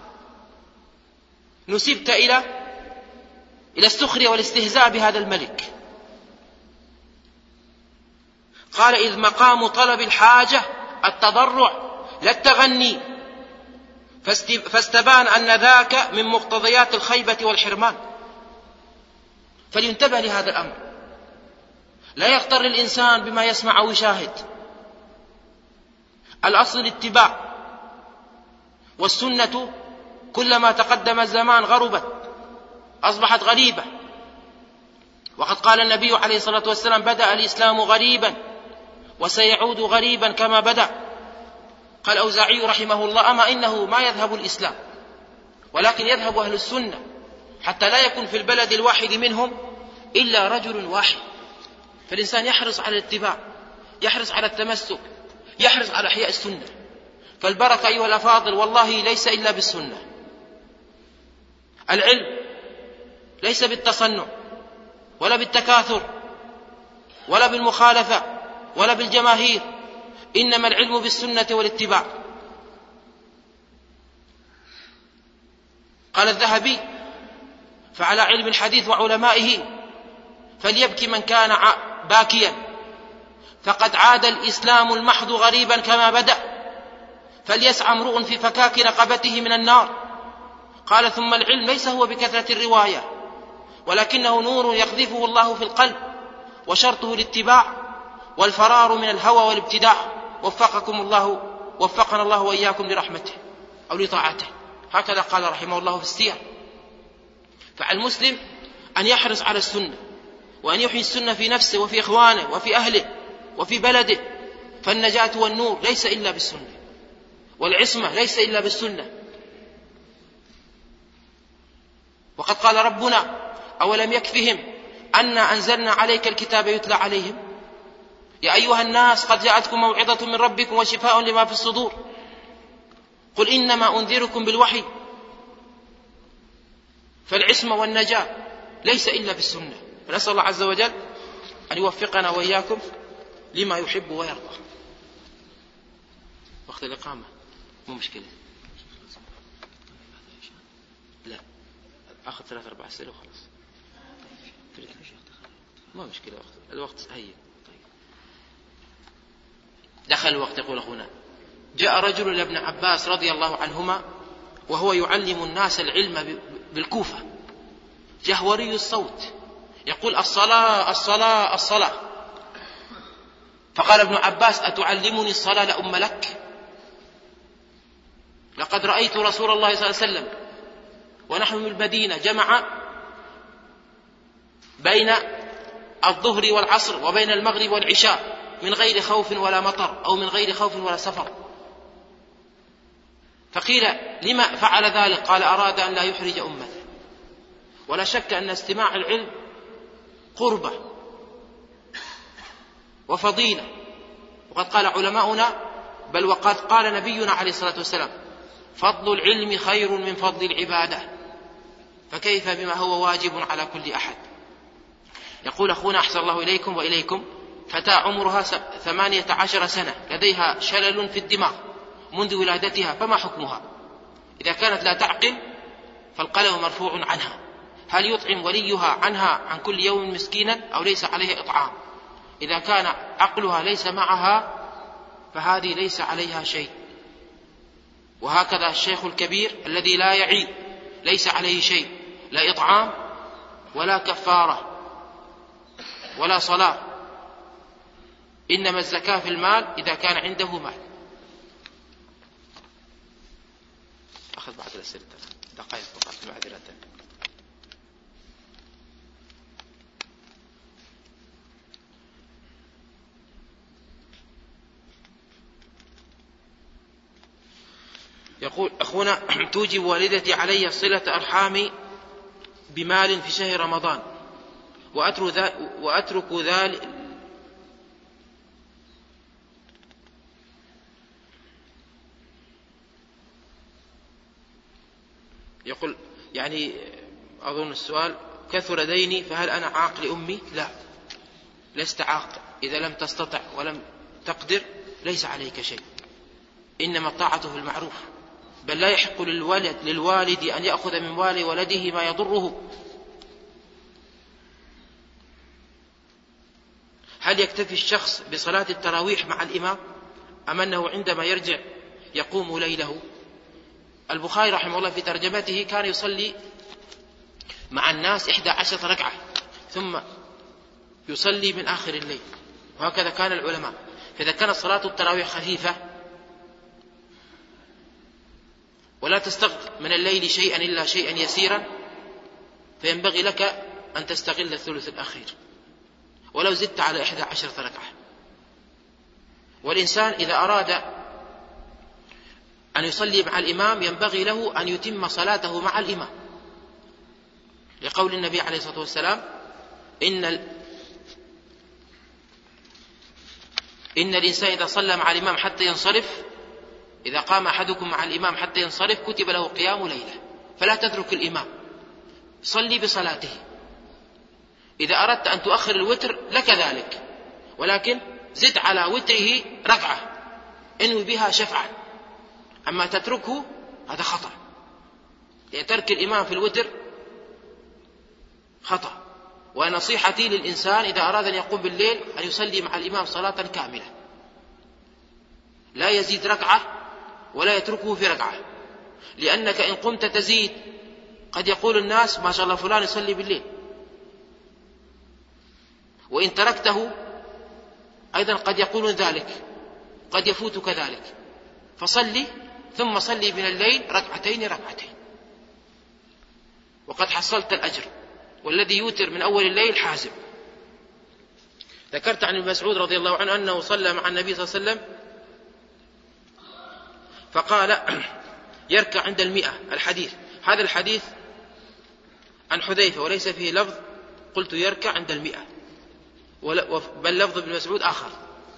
[SPEAKER 2] نسبت إلى السخرية والاستهزاء بهذا الملك. قال: إذ مقام طلب الحاجة التضرع لا التغني، فاستبان أن ذاك من مقتضيات الخيبة والحرمان. فلينتبه لهذا الأمر، لا يغتر الإنسان بما يسمع أو يشاهد. الأصل الاتباع، والسنة كلما تقدم الزمان غربت، أصبحت غريبة. وقد قال النبي عليه الصلاة والسلام: بدأ الإسلام غريبا وسيعود غريبا كما بدأ. قال الأوزاعي رحمه الله: أما إنه ما يذهب الإسلام ولكن يذهب أهل السنة، حتى لا يكون في البلد الواحد منهم إلا رجل واحد. فالإنسان يحرص على الاتباع، يحرص على التمسك، يحرص على إحياء السنة. فالبركة أيها الأفاضل والله ليس إلا بالسنة. العلم ليس بالتصنع ولا بالتكاثر ولا بالمخالفة ولا بالجماهير، إنما العلم بالسنة والاتباع. قال الذهبي: فعلى علم الحديث وعلمائه فليبكي من كان باكيا، فقد عاد الإسلام المحض غريبا كما بدأ، فليسعى امرؤ في فكاك رقبته من النار. قال: ثم العلم ليس هو بكثرة الرواية، ولكنه نور يقذفه الله في القلب، وشرطه الاتباع والفرار من الهوى والابتداع. وفقنا الله وإياكم لرحمته أو لطاعته. هكذا قال رحمه الله في السير. فعلى المسلم أن يحرص على السنة، وأن يحيي السنة في نفسه وفي إخوانه وفي أهله وفي بلده. فالنجاة والنور ليس إلا بالسنة، والعصمة ليس إلا بالسنة. وقد قال ربنا: أولم يكفهم أنا أنزلنا عليك الكتاب يتلى عليهم يا أيها الناس قد جاءتكم موعظة من ربكم وشفاء لما في الصدور قل إنما أنذركم بالوحي. فالعصمة والنجاة ليس إلا بالسنة. فنسأل الله عز وجل أن يوفقنا وإياكم لما يحب ويرضى. وقت الإقامة مو مشكلة، لا أخذ 3-4 أسئلة وخلاص، ما مشكلة. الوقت هيا. دخل الوقت. يقول أخونا: جاء رجل إلى ابن عباس رضي الله عنهما وهو يعلم الناس العلم بالكوفة، جهوري الصوت، يقول: الصلاة الصلاة الصلاة. فقال ابن عباس: أتعلمني الصلاة لأم لك؟ لقد رأيت رسول الله صلى الله عليه وسلم ونحن من المدينة جمع بين الظهر والعصر وبين المغرب والعشاء من غير خوف ولا مطر، أو من غير خوف ولا سفر. فقيل: لما فعل ذلك؟ قال: أراد أن لا يحرج أمته. ولا شك أن استماع العلم قربة وفضيلة. وقد قال علماؤنا، بل وقد قال نبينا عليه الصلاة والسلام: فضل العلم خير من فضل العبادة، فكيف بما هو واجب على كل أحد. يقول أخونا أحسن الله إليكم وإليكم فتاة عمرها 18 سنة لديها شلل في الدماغ منذ ولادتها، فما حكمها؟ إذا كانت لا تعقل فالقلم مرفوع عنها، هل يطعم وليها عنها عن كل يوم مسكينا أو ليس عليه إطعام؟ إذا كان عقلها ليس معها فهذه ليس عليها شيء. وهكذا الشيخ الكبير الذي لا يعي ليس عليه شيء، لا إطعام ولا كفارة ولا صلاة، إنما الزكاة في المال إذا كان عنده مال. أخذ بعد الأسئلة دقائق فقط معذرة. يقول أخونا توجب والدتي علي صلة أرحامي بمال في شهر رمضان وأترك ذلك يقول يعني أظن السؤال كثر ديني فهل أنا عاق لأمي؟ لا، لست عاق إذا لم تستطع ولم تقدر، ليس عليك شيء، إنما الطاعة في المعروف، بل لا يحق للوالد أن يأخذ من مال ولده ما يضره. هل يكتفي الشخص بصلاة التراويح مع الإمام أم أنه عندما يرجع يقوم ليله؟ البخاري رحمه الله في ترجمته كان يصلي مع الناس 11 ركعة ثم يصلي من آخر الليل، وهكذا كان العلماء. فإذا كانت صلاة التراويح خفيفة ولا تستغل من الليل شيئا إلا شيئا يسيرا فينبغي لك أن تستغل الثلث الأخير ولو زدت على 11 ركعة. والإنسان إذا أراد أن يصلي مع الإمام ينبغي له أن يتم صلاته مع الإمام، لقول النبي عليه الصلاة والسلام إن الإنسان إذا صلى مع الإمام حتى ينصرف، إذا قام أحدكم مع الإمام حتى ينصرف كتب له قيام ليلة. فلا تترك الإمام، صلي بصلاته. إذا أردت أن تؤخر الوتر لك ذلك، ولكن زد على وتره ركعة انوي بها شفعا، أما تتركه هذا خطأ، لأن ترك الإمام في الوتر خطأ. ونصيحتي للإنسان إذا أراد أن يقوم بالليل أن يصلي مع الإمام صلاة كاملة، لا يزيد ركعة ولا يتركه في ركعة، لأنك إن قمت تزيد قد يقول الناس ما شاء الله فلان يصلي بالليل، وإن تركته أيضا قد يقولون ذلك، قد يفوتك ذلك. فصلي ثم صلي من الليل ركعتين وقد حصلت الأجر، والذي يوتر من أول الليل حازم. ذكرت عن ابن مسعود رضي الله عنه أنه صلى مع النبي صلى الله عليه وسلم فقال يركع عند 100. الحديث هذا الحديث عن حذيفة وليس فيه لفظ قلت يركع عند 100، بل لفظ ابن مسعود آخر.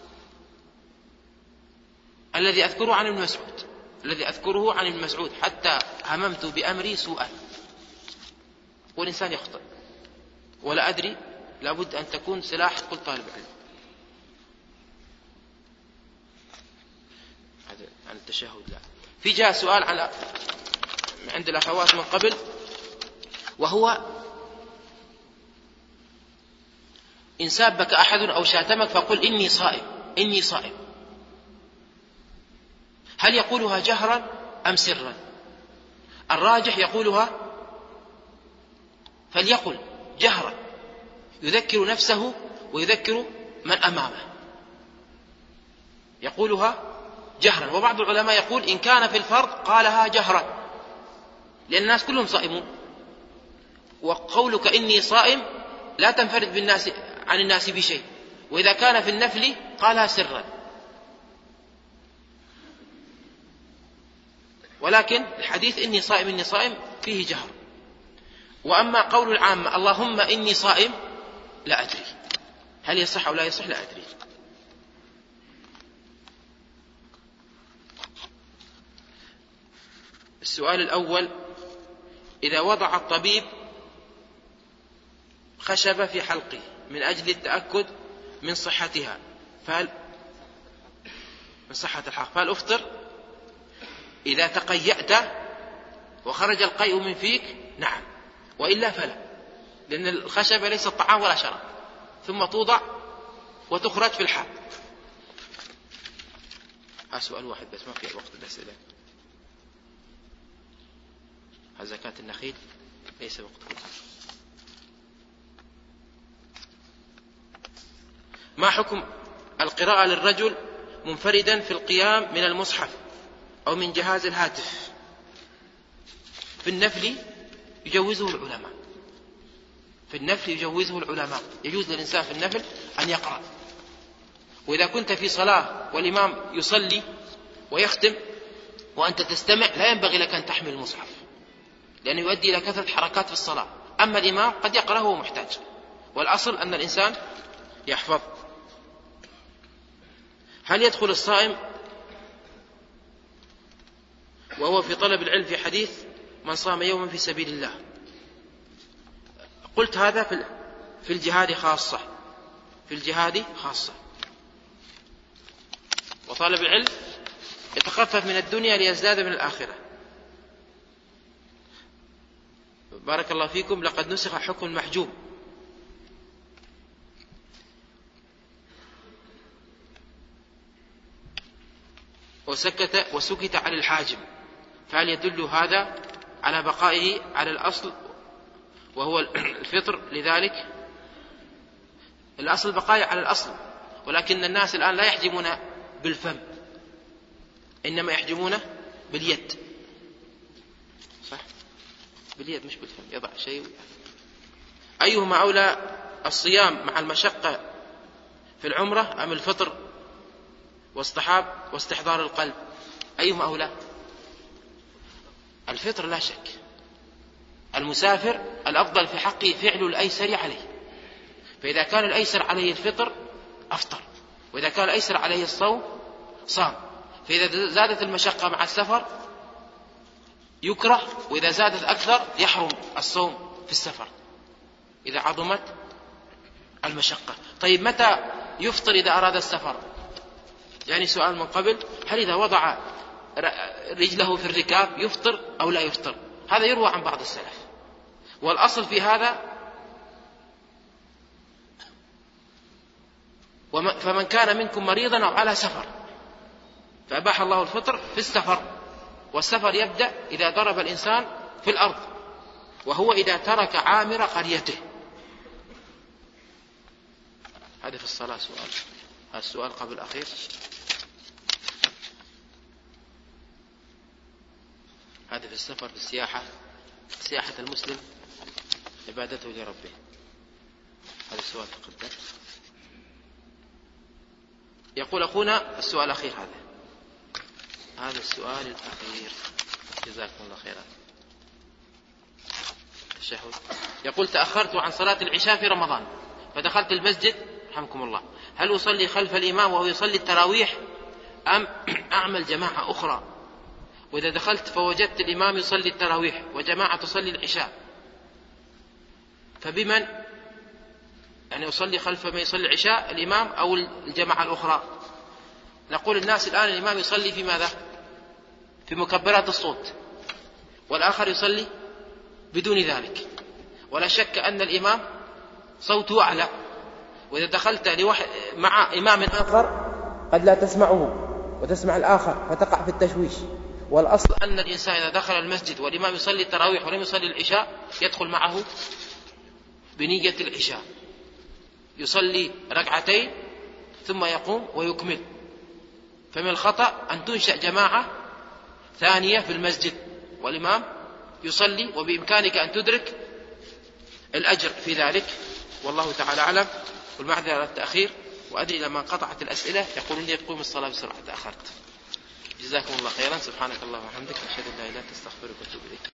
[SPEAKER 2] الذي أذكره عن ابن مسعود حتى هممت بأمري سوءا. والإنسان يخطئ ولا أدري، لابد أن تكون سلاح كل طالب علم. هذا عن التشهد. لا، في جاء سؤال عند الأخوات من قبل، وهو إن سابك أحد أو شاتمك فقل إني صائم، هل يقولها جهرا أم سرا؟ الراجح يقولها، فليقل جهرا يذكر نفسه ويذكر من أمامه، يقولها جهرا. وبعض العلماء يقول إن كان في الفرض قالها جهرا، لأن الناس كلهم صائمون، وقولك إني صائم لا تنفرد بالناس عن الناس بشيء. وإذا كان في النفل قالها سرا. ولكن الحديث إني صائم فيه جهر. وأما قول العامة اللهم إني صائم لا أدري هل يصح أو لا يصح، لا أدري. السؤال الأول: إذا وضع الطبيب خشبة في حلقه من أجل التأكد من صحتها، من صحة الحلق، فهل أفطر؟ إذا تقيأت وخرج القيء من فيك نعم، وإلا فلا، لأن الخشبة ليست طعام ولا شراب، ثم توضع وتخرج في الحال. سؤال واحد بس، ما في وقت الأسئلة. هل زكاة النخيل؟ ليس وقتها. ما حكم القراءة للرجل منفردا في القيام من المصحف أو من جهاز الهاتف؟ في النفل يجوزه العلماء، في النفل يجوزه العلماء، يجوز للإنسان في النفل أن يقرأ. وإذا كنت في صلاة والإمام يصلي ويختم وأنت تستمع لا ينبغي لك أن تحمل المصحف، لأنه يؤدي إلى كثرة حركات في الصلاة. أما الإمام قد يقرأ وهو محتاج، والأصل أن الإنسان يحفظ. هل يدخل الصائم وهو في طلب العلم في حديث من صام يوما في سبيل الله؟ قلت هذا في الجهاد خاصة، في الجهاد خاصة. وطالب العلم يتخفف من الدنيا ليزداد من الآخرة. بارك الله فيكم. لقد نسخ حكم المحجوب، وسكت عن الحاجم، فهل يدل هذا على بقائه على الأصل وهو الفطر؟ لذلك الأصل بقائه على الأصل، ولكن الناس الآن لا يحجمون بالفم، إنما يحجمون باليد. صح؟ باليد مش بالفم، يضع شيء. أيهما أولى، الصيام مع المشقة في العمرة أم الفطر واستحضار القلب؟ أيهما أولى؟ الفطر لا شك. المسافر الأفضل في حقه فعل الأيسر عليه، فإذا كان الأيسر عليه الفطر أفطر، وإذا كان الأيسر عليه الصوم صام. فإذا زادت المشقة مع السفر يكره، وإذا زادت أكثر يحرم الصوم في السفر إذا عظمت المشقة. طيب متى يفطر إذا أراد السفر؟ يعني سؤال من قبل، هل إذا وضع رجله في الركاب يفطر أو لا يفطر؟ هذا يروى عن بعض السلف، والأصل في هذا فمن كان منكم مريضا أو على سفر فأباح الله الفطر في السفر، والسفر يبدأ إذا ضرب الإنسان في الأرض، وهو إذا ترك عامر قريته. هذا في الصلاة سؤال. السؤال قبل الأخير، هذا في السفر، في السياحة، سياحة المسلم عبادته لربه. هذا السؤال تقدم. يقول أخونا السؤال الأخير، هذا السؤال الأخير، جزاكم الله خيرا. التشهد. يقول تأخرت عن صلاة العشاء في رمضان فدخلت المسجد رحمكم الله، هل أصلي خلف الإمام وهو يصلي التراويح أم أعمل جماعة أخرى؟ وإذا دخلت فوجدت الإمام يصلي التراويح وجماعة تصلي العشاء، فبمن يعني أصلي خلف من يصلي العشاء، الإمام أو الجماعة الأخرى؟ نقول الناس الآن الإمام يصلي في ماذا؟ في مكبرات الصوت، والآخر يصلي بدون ذلك، ولا شك أن الإمام صوته أعلى، وإذا دخلت مع إمام آخر
[SPEAKER 3] قد لا تسمعه وتسمع الآخر فتقع في التشويش.
[SPEAKER 2] والأصل أن الإنسان إذا دخل المسجد والإمام يصلي التراويح ولم يصلي العشاء يدخل معه بنية العشاء، يصلي ركعتين ثم يقوم ويكمل. فمن الخطأ أن تنشأ جماعة ثانية في المسجد والإمام يصلي، وبإمكانك أن تدرك الأجر في ذلك، والله تعالى أعلم. والمعذرة على التأخير، وأدري لما انقطعت الأسئلة يقولون لي قوم الصلاة بسرعة، تأخرت. جزاكم الله خيرا. سبحانك اللهم وبحمدك، أشهد أن لا إله إلا أنت، أستغفرك وأتوب إليك.